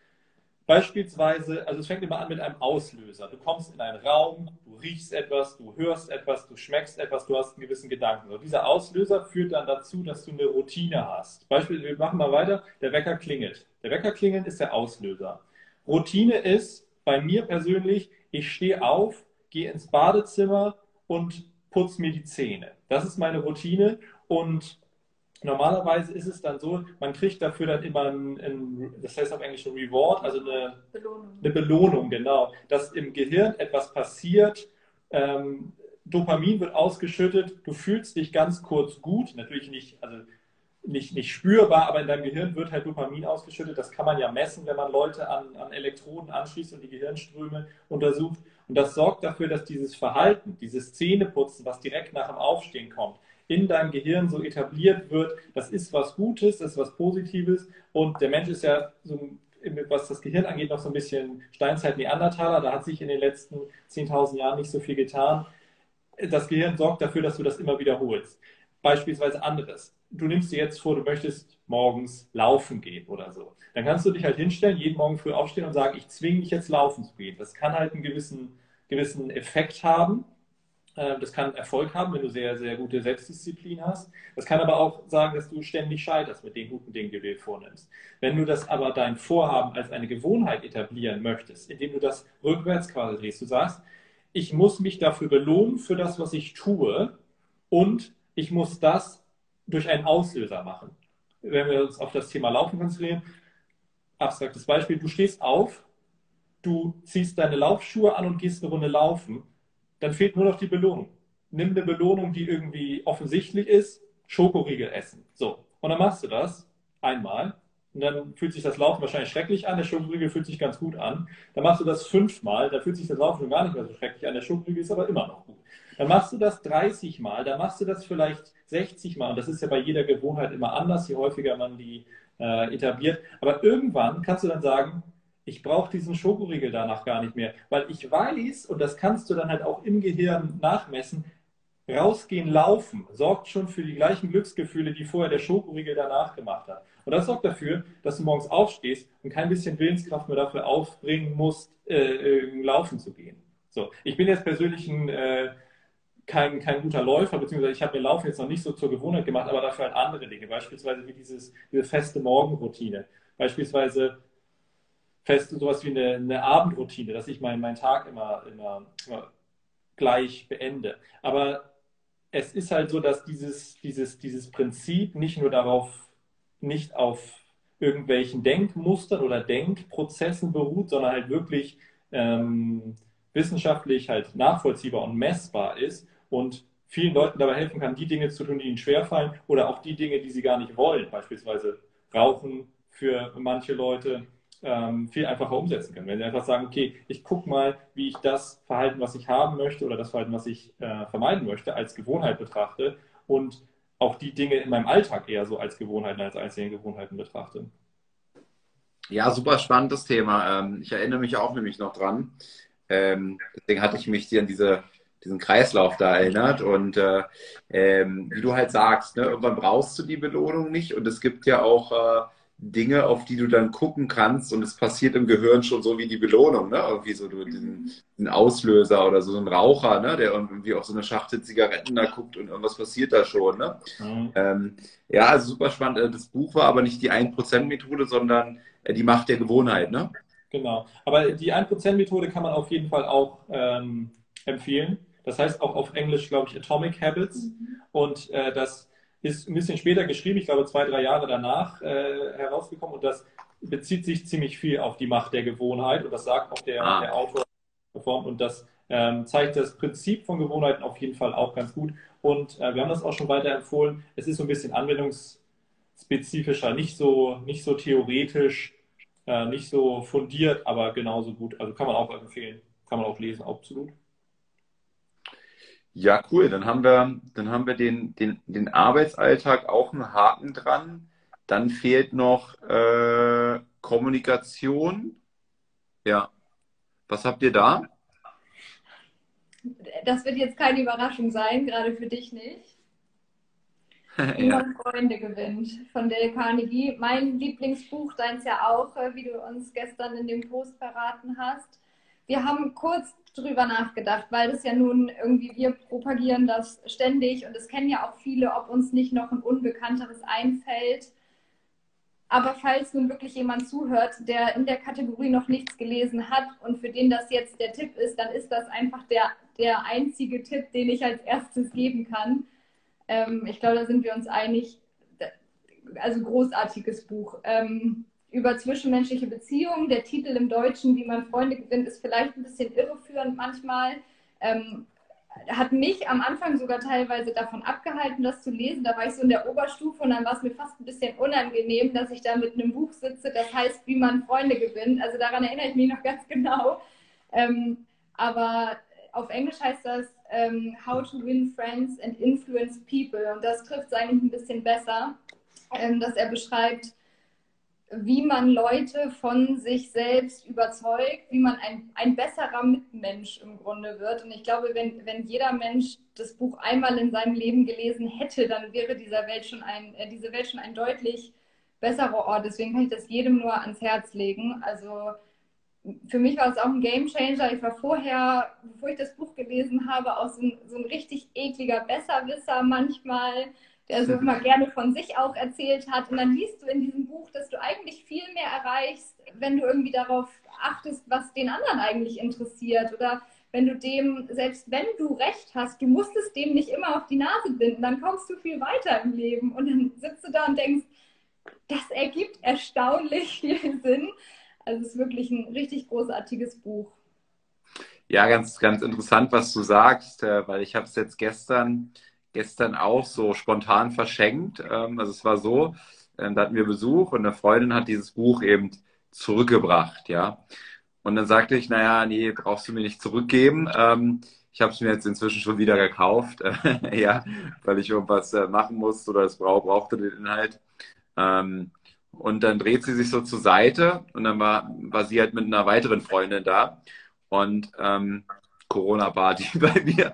S2: Beispielsweise, also es fängt immer an mit einem Auslöser. Du kommst in einen Raum, du riechst etwas, du hörst etwas, du schmeckst etwas, du hast einen gewissen Gedanken. So, dieser Auslöser führt dann dazu, dass du eine Routine hast. Beispiel, wir machen mal weiter, der Wecker klingelt. Der Wecker klingeln ist der Auslöser. Routine ist bei mir persönlich, ich stehe auf, gehe ins Badezimmer und putze mir die Zähne. Das ist meine Routine und normalerweise ist es dann so, man kriegt dafür dann immer ein, ein das heißt auf Englisch ein Reward, also eine
S3: Belohnung.
S2: eine Belohnung, genau, dass im Gehirn etwas passiert, ähm, Dopamin wird ausgeschüttet, du fühlst dich ganz kurz gut, natürlich nicht, also nicht, nicht spürbar, aber in deinem Gehirn wird halt Dopamin ausgeschüttet. Das kann man ja messen, wenn man Leute an, an Elektroden anschließt und die Gehirnströme untersucht. Und das sorgt dafür, dass dieses Verhalten, dieses Zähneputzen, was direkt nach dem Aufstehen kommt, in deinem Gehirn so etabliert wird, das ist was Gutes, das ist was Positives und der Mensch ist ja, so, was das Gehirn angeht, noch so ein bisschen Steinzeit-Neandertaler, da hat sich in den letzten zehntausend Jahren nicht so viel getan. Das Gehirn sorgt dafür, dass du das immer wiederholst. Beispielsweise anderes. Du nimmst dir jetzt vor, du möchtest morgens laufen gehen oder so. Dann kannst du dich halt hinstellen, jeden Morgen früh aufstehen und sagen, ich zwinge mich jetzt laufen zu gehen. Das kann halt einen gewissen, gewissen Effekt haben. Das kann Erfolg haben, wenn du sehr, sehr gute Selbstdisziplin hast. Das kann aber auch sagen, dass du ständig scheiterst mit den guten Dingen, die du dir vornimmst. Wenn du das aber dein Vorhaben als eine Gewohnheit etablieren möchtest, indem du das rückwärts quasi drehst, du sagst, ich muss mich dafür belohnen für das, was ich tue und ich muss das durch einen Auslöser machen. Wenn wir uns auf das Thema Laufen konzentrieren, abstraktes Beispiel, du stehst auf, du ziehst deine Laufschuhe an und gehst eine Runde laufen, dann fehlt nur noch die Belohnung. Nimm eine Belohnung, die irgendwie offensichtlich ist, Schokoriegel essen. So, und dann machst du das einmal und dann fühlt sich das Laufen wahrscheinlich schrecklich an, der Schokoriegel fühlt sich ganz gut an. Dann machst du das fünfmal, da fühlt sich das Laufen gar nicht mehr so schrecklich an, der Schokoriegel ist aber immer noch gut. Dann machst du das dreißig Mal, dann machst du das vielleicht sechzig Mal und das ist ja bei jeder Gewohnheit immer anders, je häufiger man die äh, etabliert. Aber irgendwann kannst du dann sagen, ich brauche diesen Schokoriegel danach gar nicht mehr, weil ich weiß, und das kannst du dann halt auch im Gehirn nachmessen, rausgehen, laufen, sorgt schon für die gleichen Glücksgefühle, die vorher der Schokoriegel danach gemacht hat. Und das sorgt dafür, dass du morgens aufstehst und kein bisschen Willenskraft mehr dafür aufbringen musst, äh, äh, laufen zu gehen. So, ich bin jetzt persönlich ein, äh, kein, kein guter Läufer, beziehungsweise ich habe mir Laufen jetzt noch nicht so zur Gewohnheit gemacht, aber dafür halt andere Dinge, beispielsweise wie dieses, diese feste Morgenroutine, beispielsweise fest sowas wie eine, eine Abendroutine, dass ich meinen, meinen Tag immer, immer, immer gleich beende. Aber es ist halt so, dass dieses, dieses, dieses Prinzip nicht nur darauf, nicht auf irgendwelchen Denkmustern oder Denkprozessen beruht, sondern halt wirklich ähm, wissenschaftlich halt nachvollziehbar und messbar ist und vielen Leuten dabei helfen kann, die Dinge zu tun, die ihnen schwerfallen oder auch die Dinge, die sie gar nicht wollen, beispielsweise Rauchen für manche Leute, ähm, viel einfacher umsetzen können. Wenn sie einfach sagen, okay, ich gucke mal, wie ich das Verhalten, was ich haben möchte oder das Verhalten, was ich äh, vermeiden möchte, als Gewohnheit betrachte und auch die Dinge in meinem Alltag eher so als Gewohnheiten, als einzelne Gewohnheiten betrachte.
S1: Ja, super spannendes Thema. Ähm, ich erinnere mich auch nämlich noch dran. Ähm, deswegen hatte ich mich hier an diese, diesen Kreislauf da erinnert. Und äh, ähm, wie du halt sagst, ne, irgendwann brauchst du die Belohnung nicht. Und es gibt ja auch äh, Dinge, auf die du dann gucken kannst. Und es passiert im Gehirn schon so wie die Belohnung. Ne? Irgendwie so du, diesen, diesen Auslöser oder so ein Raucher, ne, der irgendwie auf so eine Schachtel Zigaretten da guckt und irgendwas passiert da schon. Ne?
S2: Mhm.
S1: Ähm, ja, also super spannend. Das Buch war aber nicht die ein Prozent Methode, sondern die Macht der Gewohnheit, ne?
S2: Genau. Aber die ein Prozent Methode kann man auf jeden Fall auch ähm, empfehlen. Das heißt auch auf Englisch, glaube ich, Atomic Habits. Und äh, das ist ein bisschen später geschrieben, ich glaube zwei, drei Jahre danach äh, herausgekommen. Und das bezieht sich ziemlich viel auf die Macht der Gewohnheit. Und das sagt auch der,
S1: Ah.
S2: der Autor. Und das ähm, zeigt das Prinzip von Gewohnheiten auf jeden Fall auch ganz gut. Und äh, wir haben das auch schon weiterempfohlen. Es ist so ein bisschen anwendungsspezifischer, nicht so, nicht so theoretisch, äh, nicht so fundiert, aber genauso gut. Also kann man auch empfehlen, kann man auch lesen, absolut.
S1: Ja, cool. Dann haben wir, dann haben wir den, den, den Arbeitsalltag auch einen Haken dran. Dann fehlt noch äh, Kommunikation. Ja. Was habt ihr da?
S3: Das wird jetzt keine Überraschung sein, gerade für dich nicht. Wie
S1: Ja.
S3: man Freunde gewinnt, von Dale Carnegie. Mein Lieblingsbuch, deins ja auch, wie du uns gestern in dem Post verraten hast. Wir haben kurz drüber nachgedacht, weil das ja nun irgendwie, wir propagieren das ständig und es kennen ja auch viele, ob uns nicht noch ein Unbekannteres einfällt. Aber falls nun wirklich jemand zuhört, der in der Kategorie noch nichts gelesen hat und für den das jetzt der Tipp ist, dann ist das einfach der, der einzige Tipp, den ich als erstes geben kann. Ähm, ich glaube, da sind wir uns einig. Also großartiges Buch. Ähm, über zwischenmenschliche Beziehungen. Der Titel im Deutschen, wie man Freunde gewinnt, ist vielleicht ein bisschen irreführend manchmal. Ähm, hat mich am Anfang sogar teilweise davon abgehalten, das zu lesen. Da war ich so in der Oberstufe und dann war es mir fast ein bisschen unangenehm, dass ich da mit einem Buch sitze, das heißt, wie man Freunde gewinnt. Also daran erinnere ich mich noch ganz genau. Ähm, aber auf Englisch heißt das ähm, How to Win Friends and Influence People. Und das trifft es eigentlich ein bisschen besser, ähm, dass er beschreibt, wie man Leute von sich selbst überzeugt, wie man ein, ein besserer Mitmensch im Grunde wird. Und ich glaube, wenn, wenn jeder Mensch das Buch einmal in seinem Leben gelesen hätte, dann wäre dieser Welt schon ein, äh, diese Welt schon ein deutlich besserer Ort. Deswegen kann ich das jedem nur ans Herz legen. Also für mich war es auch ein Gamechanger. Ich war vorher, bevor ich das Buch gelesen habe, auch so ein, so ein richtig ekliger Besserwisser manchmal, der so immer gerne von sich auch erzählt hat. Und dann liest du in diesem Buch, dass du eigentlich viel mehr erreichst, wenn du irgendwie darauf achtest, was den anderen eigentlich interessiert. Oder wenn du dem, selbst wenn du recht hast, du musst es dem nicht immer auf die Nase binden, dann kommst du viel weiter im Leben. Und dann sitzt du da und denkst, das ergibt erstaunlich viel Sinn. Also es ist wirklich ein richtig großartiges Buch.
S1: Ja, ganz, ganz interessant, was du sagst, weil ich habe es jetzt gestern, gestern auch so spontan verschenkt. Also es war so, da hatten wir Besuch und eine Freundin hat dieses Buch eben zurückgebracht, ja. Und dann sagte ich, naja, nee, brauchst du mir nicht zurückgeben. Ich habe es mir jetzt inzwischen schon wieder gekauft, ja, weil ich irgendwas machen musste oder es brauchte den Inhalt. Und dann dreht sie sich so zur Seite und dann war, war sie halt mit einer weiteren Freundin da und ähm, Corona-Party bei mir.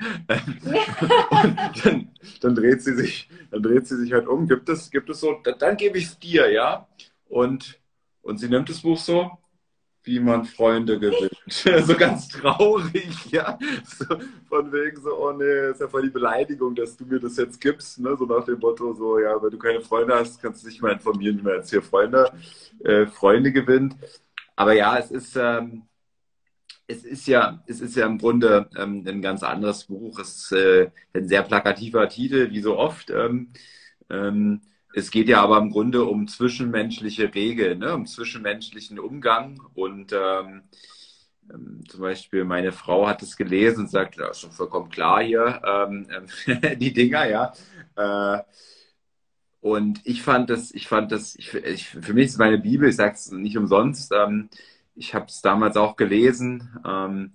S1: Und dann, dann dreht sie sich, dann dreht sie sich halt um. Gibt es, gibt es so, dann, dann gebe ich es dir, ja. Und, und sie nimmt das Buch so, wie man Freunde gewinnt. So ganz traurig, ja. So, von wegen so, oh nee, ist ja voll die Beleidigung, dass du mir das jetzt gibst, ne? So nach dem Motto, so, ja, wenn du keine Freunde hast, kannst du dich mal informieren, wie man jetzt hier Freunde, äh, Freunde gewinnt. Aber ja, es ist, ähm, es ist ja, es ist ja im Grunde ähm, ein ganz anderes Buch. Es ist äh, ein sehr plakativer Titel, wie so oft. Ähm, ähm, Es geht ja aber im Grunde um zwischenmenschliche Regeln, ne? Um zwischenmenschlichen Umgang. Und ähm, ähm, zum Beispiel meine Frau hat es gelesen und sagt, ja, ist schon vollkommen klar hier, ähm, die Dinger, ja. Äh, und ich fand das, ich fand das, ich, ich, für mich ist meine Bibel, ich sage es nicht umsonst, ähm, ich habe es damals auch gelesen, ähm,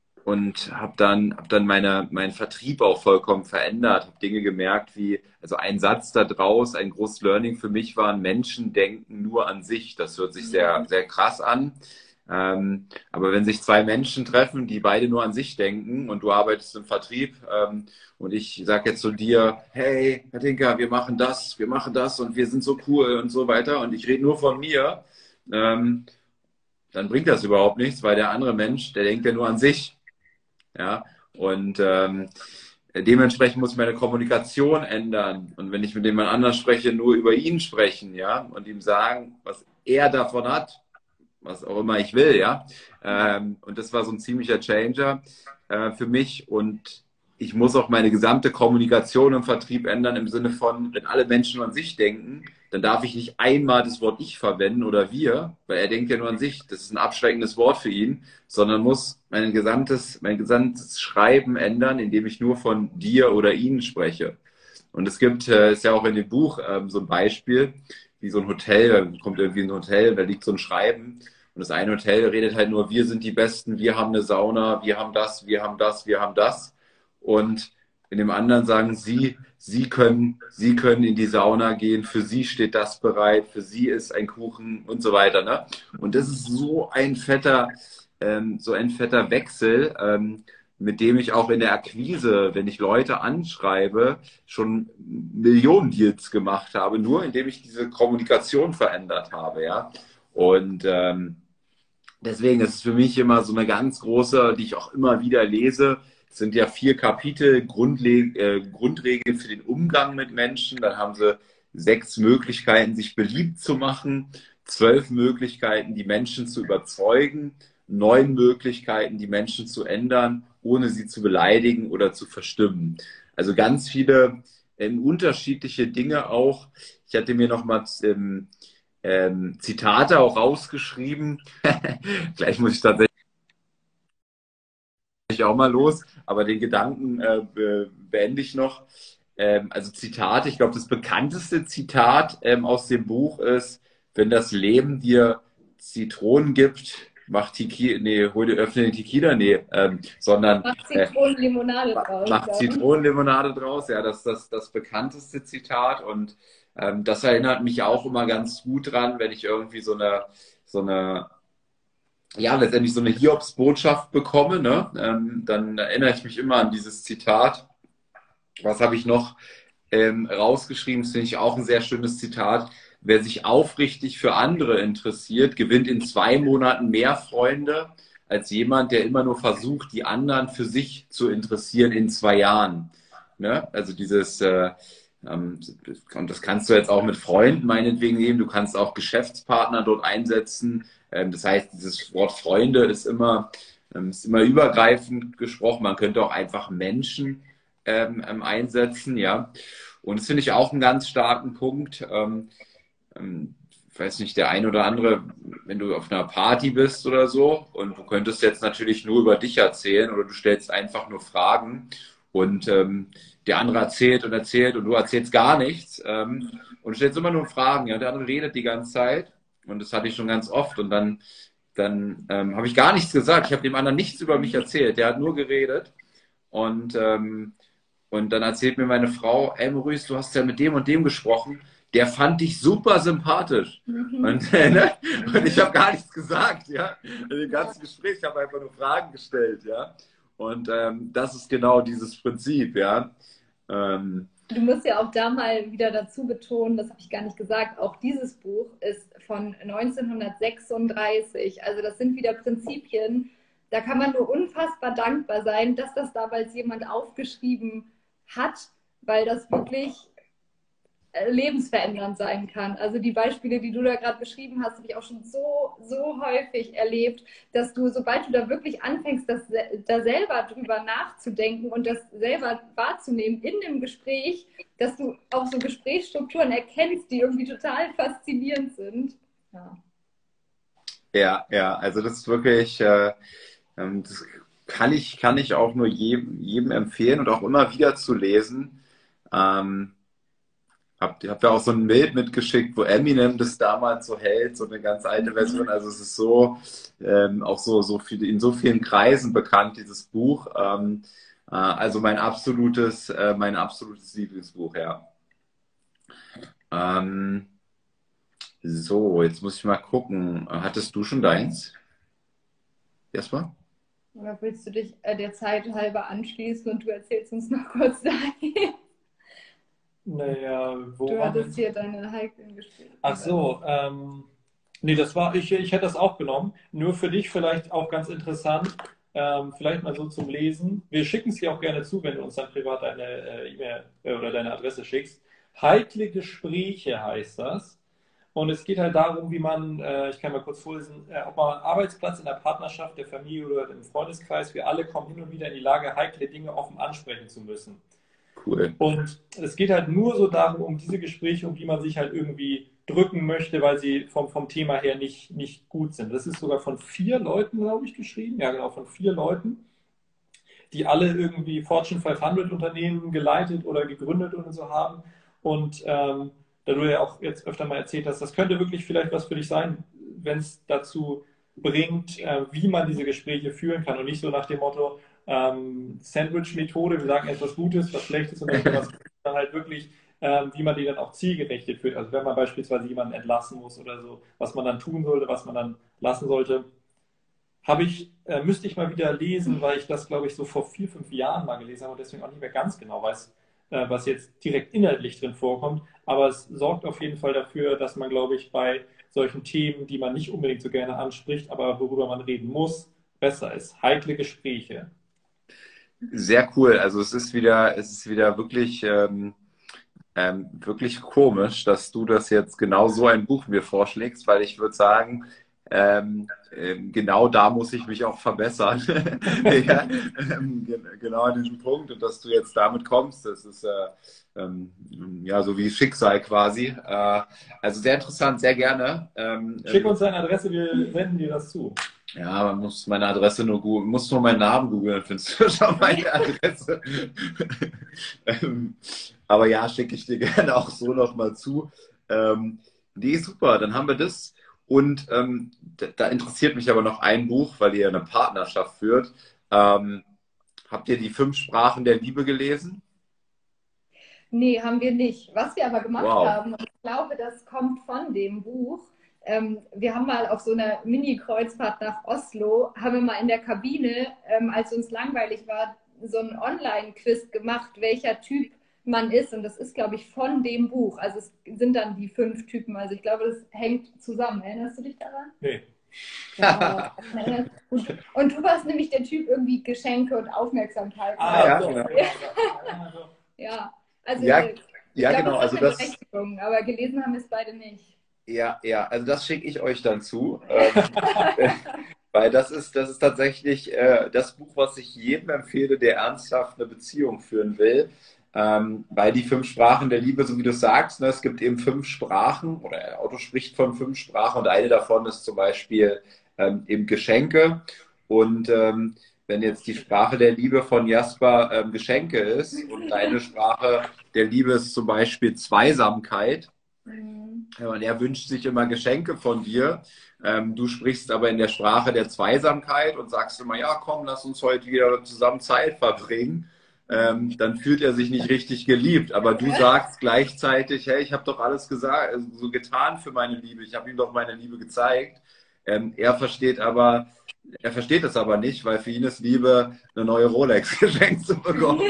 S1: und habe dann, hab dann meine, meinen Vertrieb auch vollkommen verändert, habe Dinge gemerkt wie, also ein Satz da draus, ein großes Learning für mich war, Menschen denken nur an sich. Das hört sich sehr, sehr krass an. Ähm, aber wenn sich zwei Menschen treffen, die beide nur an sich denken und du arbeitest im Vertrieb ähm, und ich sage jetzt zu dir, hey, Herr Tinker, wir machen das, wir machen das und wir sind so cool und so weiter und ich rede nur von mir, ähm, dann bringt das überhaupt nichts, weil der andere Mensch, der denkt ja nur an sich. Ja, und ähm, dementsprechend muss ich meine Kommunikation ändern. Und wenn ich mit jemand anders spreche, nur über ihn sprechen, ja, und ihm sagen, was er davon hat, was auch immer ich will, ja. Ähm, und das war so ein ziemlicher Changer äh, für mich. Und ich muss auch meine gesamte Kommunikation im Vertrieb ändern, im Sinne von, wenn alle Menschen an sich denken, dann darf ich nicht einmal das Wort ich verwenden oder wir, weil er denkt ja nur an sich. Das ist ein abschreckendes Wort für ihn, sondern muss mein gesamtes, mein gesamtes Schreiben ändern, indem ich nur von dir oder ihnen spreche. Und es gibt, äh, ist ja auch in dem Buch ähm, so ein Beispiel, wie so ein Hotel, da kommt irgendwie ein Hotel, da liegt so ein Schreiben und das eine Hotel redet halt nur, wir sind die Besten, wir haben eine Sauna, wir haben das, wir haben das, wir haben das. Und in dem anderen sagen sie, sie können, sie können in die Sauna gehen, für sie steht das bereit, für sie ist ein Kuchen und so weiter. Ne? Und das ist so ein fetter, ähm, so ein fetter Wechsel, ähm, mit dem ich auch in der Akquise, wenn ich Leute anschreibe, schon Millionen Deals gemacht habe, nur indem ich diese Kommunikation verändert habe. Ja? Und ähm, deswegen ist es für mich immer so eine ganz große, die ich auch immer wieder lese. Es sind ja vier Kapitel, Grundle äh, Grundregeln für den Umgang mit Menschen. Dann haben sie sechs Möglichkeiten, sich beliebt zu machen, zwölf Möglichkeiten, die Menschen zu überzeugen, neun Möglichkeiten, die Menschen zu ändern, ohne sie zu beleidigen oder zu verstimmen. Also ganz viele ähm, unterschiedliche Dinge auch. Ich hatte mir noch mal ähm, ähm, Zitate auch rausgeschrieben. Gleich muss ich tatsächlich auch mal los, aber den Gedanken äh, beende ich noch. Ähm, also Zitate, ich glaube, das bekannteste Zitat ähm, aus dem Buch ist, wenn das Leben dir Zitronen gibt, mach Tequila, nee, hol dir, öffne den Tequila, nee, ähm, sondern
S3: Mach Zitronenlimonade
S1: äh,
S3: draus.
S1: mach Zitronenlimonade draus, ja, das ist das, das bekannteste Zitat und ähm, das erinnert mich auch immer ganz gut dran, wenn ich irgendwie so eine, so eine, ja, letztendlich so eine Hiobsbotschaft bekomme, ne? Ähm, dann erinnere ich mich immer an dieses Zitat. Was habe ich noch ähm, rausgeschrieben? Das finde ich auch ein sehr schönes Zitat. Wer sich aufrichtig für andere interessiert, gewinnt in zwei Monaten mehr Freunde als jemand, der immer nur versucht, die anderen für sich zu interessieren in zwei Jahren. Ne? Also dieses, äh, ähm, und das kannst du jetzt auch mit Freunden meinetwegen nehmen, du kannst auch Geschäftspartner dort einsetzen. Ähm, das heißt, dieses Wort Freunde ist immer, ähm, ist immer übergreifend gesprochen. Man könnte auch einfach Menschen ähm, ähm, einsetzen, ja. Und das finde ich auch einen ganz starken Punkt. Ähm, ähm, ich weiß nicht, der ein oder andere, wenn du auf einer Party bist oder so und du könntest jetzt natürlich nur über dich erzählen oder du stellst einfach nur Fragen und ähm, der andere erzählt und erzählt und du erzählst gar nichts ähm, und stellst immer nur Fragen, ja, und der andere redet die ganze Zeit und das hatte ich schon ganz oft und dann, dann ähm, habe ich gar nichts gesagt, ich habe dem anderen nichts über mich erzählt, der hat nur geredet und ähm, und dann erzählt mir meine Frau, ey Maurice, du hast ja mit dem und dem gesprochen, der fand dich super sympathisch.
S3: Mhm.
S1: Und, äh, ne? und ich habe gar nichts gesagt, ja. In dem ganzen Gespräch, ich habe einfach nur Fragen gestellt, ja. Und ähm, das ist genau dieses Prinzip, ja. Ähm,
S3: Du musst ja auch da mal wieder dazu betonen, das habe ich gar nicht gesagt, auch dieses Buch ist von neunzehnhundertsechsunddreißig. Also das sind wieder Prinzipien, da kann man nur unfassbar dankbar sein, dass das damals jemand aufgeschrieben hat, weil das wirklich lebensverändernd sein kann. Also die Beispiele, die du da gerade beschrieben hast, habe ich auch schon so, so häufig erlebt, dass du, sobald du da wirklich anfängst, das, da selber drüber nachzudenken und das selber wahrzunehmen in dem Gespräch, dass du auch so Gesprächsstrukturen erkennst, die irgendwie total faszinierend sind. Ja,
S1: ja, ja, also das ist wirklich, äh, ähm, das kann ich, kann ich auch nur jedem, jedem empfehlen und auch immer wieder zu lesen. Ähm, Hab, hab ja auch so ein Bild mitgeschickt, wo Eminem das damals so hält, so eine ganz alte Version. Also es ist so, ähm, auch so, so viel, in so vielen Kreisen bekannt, dieses Buch. Ähm, äh, also mein absolutes, äh, mein absolutes Lieblingsbuch, ja. Ähm, so, jetzt muss ich mal gucken. Hattest du schon deins? Erstmal?
S3: oder willst du dich äh, der Zeit halber anschließen und du erzählst uns noch kurz dein?
S2: Naja, wo
S3: Du
S2: waren wir
S3: hattest hier deine heiklen Gespräche.
S2: Ach so, ähm, nee, das war, ich, ich hätte das auch genommen. Nur für dich vielleicht auch ganz interessant, ähm, vielleicht mal so zum Lesen. Wir schicken es dir auch gerne zu, wenn du uns dann privat deine äh, E-Mail äh, oder deine Adresse schickst. Heikle Gespräche heißt das. Und es geht halt darum, wie man, äh, ich kann mal kurz vorlesen, äh, ob man am Arbeitsplatz, in der Partnerschaft, der Familie oder im Freundeskreis, wir alle kommen hin und wieder in die Lage, heikle Dinge offen ansprechen zu müssen.
S1: Cool.
S2: Und es geht halt nur so darum, um diese Gespräche, um die man sich halt irgendwie drücken möchte, weil sie vom, vom Thema her nicht, nicht gut sind. Das ist sogar von vier Leuten, glaube ich, geschrieben. Ja, genau, von vier Leuten, die alle irgendwie Fortune fünfhundert Unternehmen geleitet oder gegründet oder so haben. Und ähm, da du ja auch jetzt öfter mal erzählt hast, das könnte wirklich vielleicht was für dich sein, wenn es dazu bringt, äh, wie man diese Gespräche führen kann und nicht so nach dem Motto, ähm, Sandwich-Methode, wir sagen etwas Gutes, was Schlechtes und dann was Gutes, dann halt wirklich, ähm, wie man die dann auch zielgerichtet führt. Also wenn man beispielsweise jemanden entlassen muss oder so, was man dann tun sollte, was man dann lassen sollte. Habe ich, äh, müsste ich mal wieder lesen, weil ich das, glaube ich, so vor vier, fünf Jahren mal gelesen habe und deswegen auch nicht mehr ganz genau weiß, äh, was jetzt direkt inhaltlich drin vorkommt. Aber es sorgt auf jeden Fall dafür, dass man, glaube ich, bei solchen Themen, die man nicht unbedingt so gerne anspricht, aber worüber man reden muss, besser ist. Heikle Gespräche.
S1: Sehr cool. Also es ist wieder, es ist wieder wirklich, ähm, ähm, wirklich komisch, dass du das jetzt genau so ein Buch mir vorschlägst, weil ich würde sagen, ähm, ähm, genau da muss ich mich auch verbessern. ja, ähm, gen- genau an diesem Punkt und dass du jetzt damit kommst, das ist äh, ähm, ja so wie Schicksal quasi. Äh, also sehr interessant, sehr gerne. Ähm,
S2: Schick
S1: ähm,
S2: uns deine Adresse, wir senden dir das zu.
S1: ja, man muss meine Adresse nur googeln, muss nur meinen Namen googeln, dann findest du schon meine Adresse. ähm, aber ja, schicke ich dir gerne auch so nochmal zu. Ähm, nee, super, dann haben wir das. Und ähm, da, da interessiert mich aber noch ein Buch, weil ihr eine Partnerschaft führt. Ähm, habt ihr die fünf Sprachen der Liebe gelesen?
S3: Nee, haben wir nicht. Was wir aber gemacht
S1: Wow.
S3: haben, und ich glaube, das kommt von dem Buch. Ähm, wir haben mal auf so einer Mini-Kreuzfahrt nach Oslo, haben wir mal in der Kabine, ähm, als uns langweilig war, so einen Online-Quiz gemacht, welcher Typ man ist. Und das ist, glaube ich, von dem Buch. Also es sind dann die fünf Typen. Also ich glaube, das hängt zusammen. Erinnerst du dich daran?
S2: Nee.
S3: Ja. Und, und du warst nämlich der Typ irgendwie Geschenke und Aufmerksamkeit.
S2: Ah,
S1: Ja,
S2: so.
S1: genau.
S3: Ja, also
S1: Ja,
S3: ich
S1: ja,
S3: glaube,
S1: genau.
S3: das
S1: Also
S3: hat eine
S1: das,
S3: Berechtigung, aber gelesen haben wir es beide nicht.
S1: ja, ja, also das schicke ich euch dann zu. Ähm, weil das ist, das ist tatsächlich äh, das Buch, was ich jedem empfehle, der ernsthaft eine Beziehung führen will. Ähm, weil die fünf Sprachen der Liebe, so wie du sagst, ne, es gibt eben fünf Sprachen, oder der Autor spricht von fünf Sprachen und eine davon ist zum Beispiel ähm, eben Geschenke. Und ähm, wenn jetzt die Sprache der Liebe von Jasper ähm, Geschenke ist und deine Sprache der Liebe ist zum Beispiel Zweisamkeit,
S3: Mhm.
S1: ja, und er wünscht sich immer Geschenke von dir. Ähm, du sprichst aber in der Sprache der Zweisamkeit und sagst immer, ja, komm, lass uns heute wieder zusammen Zeit verbringen. Ähm, dann fühlt er sich nicht richtig geliebt. Aber du sagst gleichzeitig, hey, ich habe doch alles gesagt, also so getan für meine Liebe. Ich habe ihm doch meine Liebe gezeigt. Ähm, er versteht aber, er versteht es aber nicht, weil für ihn ist Liebe, eine neue Rolex geschenkt zu bekommen.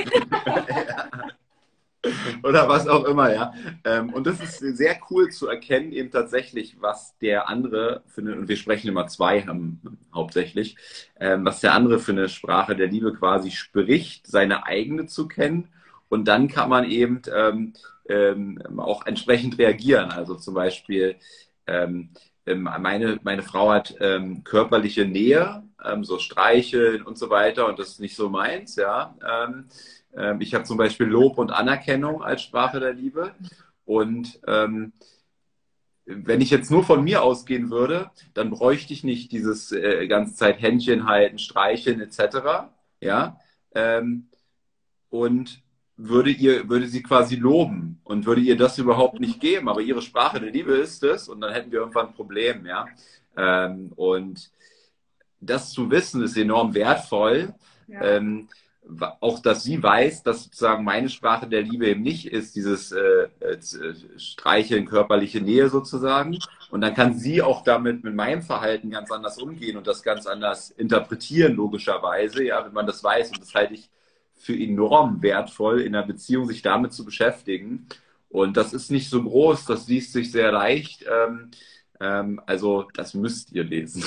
S1: Oder was auch immer, ja. Ähm, und das ist sehr cool zu erkennen, eben tatsächlich, was der andere für eine, und wir sprechen immer zwei ähm, hauptsächlich, ähm, was der andere für eine Sprache der Liebe quasi spricht, seine eigene zu kennen. Und dann kann man eben ähm, ähm, auch entsprechend reagieren. Also zum Beispiel, ähm, ähm, meine, meine Frau hat ähm, körperliche Nähe, ähm, so Streicheln und so weiter, und das ist nicht so meins, ja. Ähm, ähm, ich habe zum Beispiel Lob und Anerkennung als Sprache der Liebe. Und ähm, wenn ich jetzt nur von mir ausgehen würde, dann bräuchte ich nicht dieses äh, ganze Zeit Händchen halten, streicheln et cetera. Ja, ähm, und würde ihr, würde sie quasi loben und würde ihr das überhaupt nicht geben. Aber ihre Sprache der Liebe ist es, und dann hätten wir irgendwann ein Problem, ja. Ähm, und das zu wissen ist enorm wertvoll.
S3: Ja.
S1: Ähm, auch, dass sie weiß, dass sozusagen meine Sprache der Liebe eben nicht ist, dieses äh, äh, Streicheln, körperliche Nähe sozusagen. Und dann kann sie auch damit mit meinem Verhalten ganz anders umgehen und das ganz anders interpretieren, logischerweise, ja, wenn man das weiß. Und das halte ich für enorm wertvoll, in einer Beziehung sich damit zu beschäftigen. Und das ist nicht so groß, das liest sich sehr leicht. Ähm, ähm, also das müsst ihr lesen.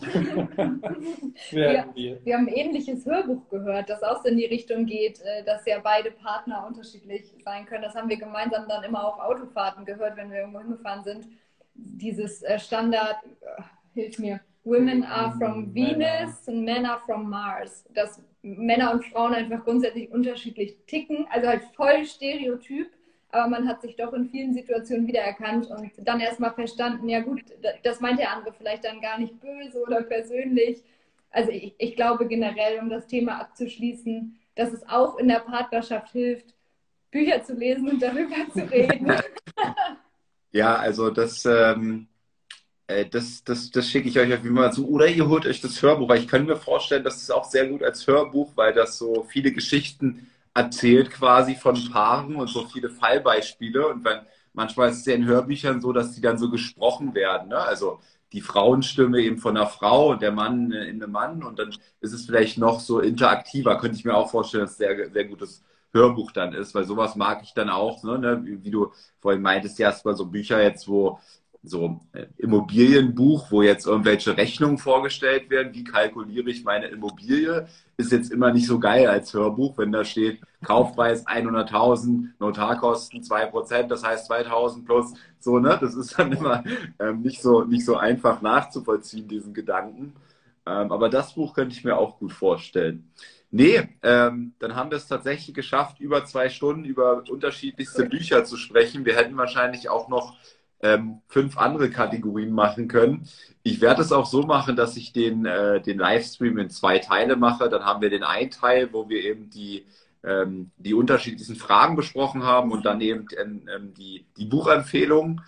S3: wir, wir haben ein ähnliches Hörbuch gehört, das auch so in die Richtung geht, dass ja beide Partner unterschiedlich sein können. Das haben wir gemeinsam dann immer auf Autofahrten gehört, wenn wir irgendwo hingefahren sind. Dieses Standard, hilf mir, Women are from Venus and men are from Mars. Dass Männer und Frauen einfach grundsätzlich unterschiedlich ticken, also halt voll Stereotyp. Aber man hat sich doch in vielen Situationen wiedererkannt und dann erstmal verstanden, ja gut, das meint der andere vielleicht dann gar nicht böse oder persönlich. Also ich, ich glaube generell, um das Thema abzuschließen, dass es auch in der Partnerschaft hilft, Bücher zu lesen und darüber zu reden.
S1: Ja, also das, ähm, das, das, das schicke ich euch auf jeden Fall zu. Oder ihr holt euch das Hörbuch, weil ich kann mir vorstellen, das ist auch sehr gut als Hörbuch, weil das so viele Geschichten erzählt quasi von Paaren und so viele Fallbeispiele. Und wenn, manchmal ist es ja in Hörbüchern so, dass die dann so gesprochen werden. Ne? Also die Frauenstimme eben von einer Frau und der Mann in einem Mann. Und dann ist es vielleicht noch so interaktiver. Könnte ich mir auch vorstellen, dass es sehr, sehr gutes Hörbuch dann ist, weil sowas mag ich dann auch. Ne? Wie, wie du vorhin meintest, ja, erstmal so Bücher jetzt, wo so äh, Immobilienbuch, wo jetzt irgendwelche Rechnungen vorgestellt werden, wie kalkuliere ich meine Immobilie, ist jetzt immer nicht so geil als Hörbuch, wenn da steht, Kaufpreis hunderttausend, Notarkosten zwei Prozent, das heißt zweitausend plus, so, ne, das ist dann immer ähm, nicht so, nicht so einfach nachzuvollziehen, diesen Gedanken. Ähm, aber das Buch könnte ich mir auch gut vorstellen. Nee, ähm, dann haben wir es tatsächlich geschafft, über zwei Stunden über unterschiedlichste Bücher zu sprechen. Wir hätten wahrscheinlich auch noch ähm, fünf andere Kategorien machen können. Ich werde es auch so machen, dass ich den, äh, den Livestream in zwei Teile mache. Dann haben wir den einen Teil, wo wir eben die, ähm, die unterschiedlichen Fragen besprochen haben und dann eben ähm, die, die Buchempfehlung.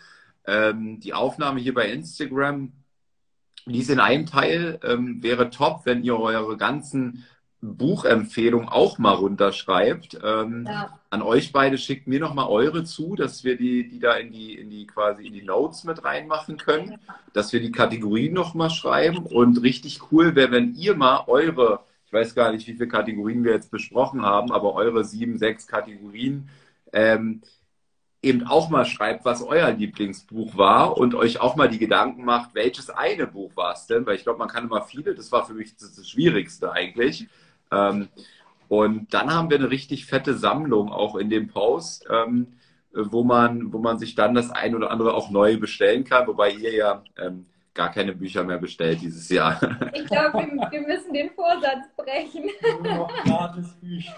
S1: Ähm, die Aufnahme hier bei Instagram, die ist in einem Teil, ähm, wäre top, wenn ihr eure ganzen Buchempfehlungen auch mal runterschreibt. Ähm,
S3: Ja.
S1: An euch beide schickt mir noch mal eure zu, dass wir die, die da in die, in die quasi in die Notes mit reinmachen können, dass wir die Kategorien noch mal schreiben. Und richtig cool wäre, wenn ihr mal eure, ich weiß gar nicht, wie viele Kategorien wir jetzt besprochen haben, aber eure sieben, sechs Kategorien ähm, eben auch mal schreibt, was euer Lieblingsbuch war und euch auch mal die Gedanken macht, welches eine Buch war es denn? Weil ich glaube, man kann immer viele, das war für mich das, das Schwierigste eigentlich. Ähm, und dann haben wir eine richtig fette Sammlung auch in dem Post, ähm, wo man, wo man sich dann das ein oder andere auch neu bestellen kann, wobei ihr ja ähm, gar keine Bücher mehr bestellt dieses Jahr.
S3: Ich glaube, wir, wir müssen den Vorsatz brechen.
S2: Nur noch gratis Bücher.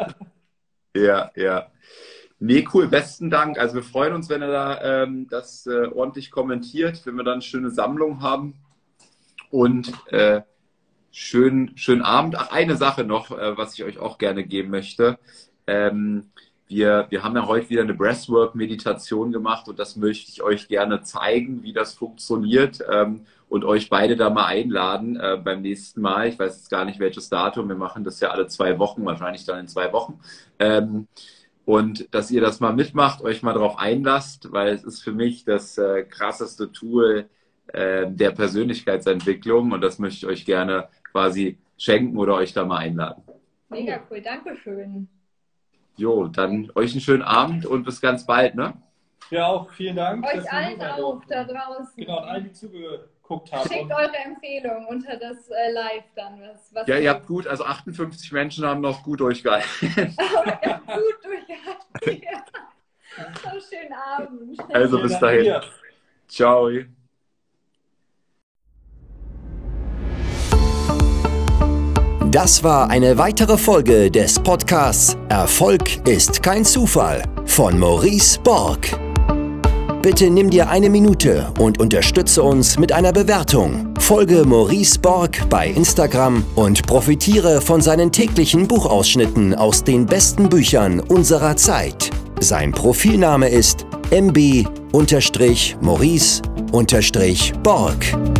S1: Ja, ja. Nee, cool, besten Dank. Also wir freuen uns, wenn ihr da ähm, das äh, ordentlich kommentiert, wenn wir dann eine schöne Sammlung haben. Und äh, schönen, schönen Abend. Ach, eine Sache noch, äh, was ich euch auch gerne geben möchte. Ähm, wir, wir haben ja heute wieder eine Breathwork-Meditation gemacht und das möchte ich euch gerne zeigen, wie das funktioniert ähm, und euch beide da mal einladen äh, beim nächsten Mal. Ich weiß jetzt gar nicht, welches Datum. Wir machen das ja alle zwei Wochen, wahrscheinlich dann in zwei Wochen. Ähm, Und dass ihr das mal mitmacht, euch mal darauf einlasst, weil es ist für mich das äh, krasseste Tool äh, der Persönlichkeitsentwicklung und das möchte ich euch gerne quasi schenken oder euch da mal einladen.
S3: Mega cool, danke schön.
S1: Jo, dann euch einen schönen Abend und bis ganz bald, ne?
S2: Ja, auch vielen Dank. dass
S3: Euch
S2: wir
S3: allen
S2: hier
S3: auch
S2: waren.
S3: da draußen.
S2: Genau, und allen, die zugeguckt haben.
S3: Schickt
S2: Und
S3: eure Empfehlung unter das äh, Live dann. Was, was
S1: Ja, ihr habt gut, also achtundfünfzig Menschen haben noch gut durchgehalten.
S3: Oh, ihr habt gut durchgehalten. Ja. So, schönen Abend.
S1: Also
S2: vielen
S1: bis
S2: Dank
S1: dahin.
S2: dir.
S1: Ciao.
S4: Das war eine weitere Folge des Podcasts Erfolg ist kein Zufall von Maurice Borg. Bitte nimm dir eine Minute und unterstütze uns mit einer Bewertung. Folge Maurice Borg bei Instagram und profitiere von seinen täglichen Buchausschnitten aus den besten Büchern unserer Zeit. Sein Profilname ist m b Maurice Borg.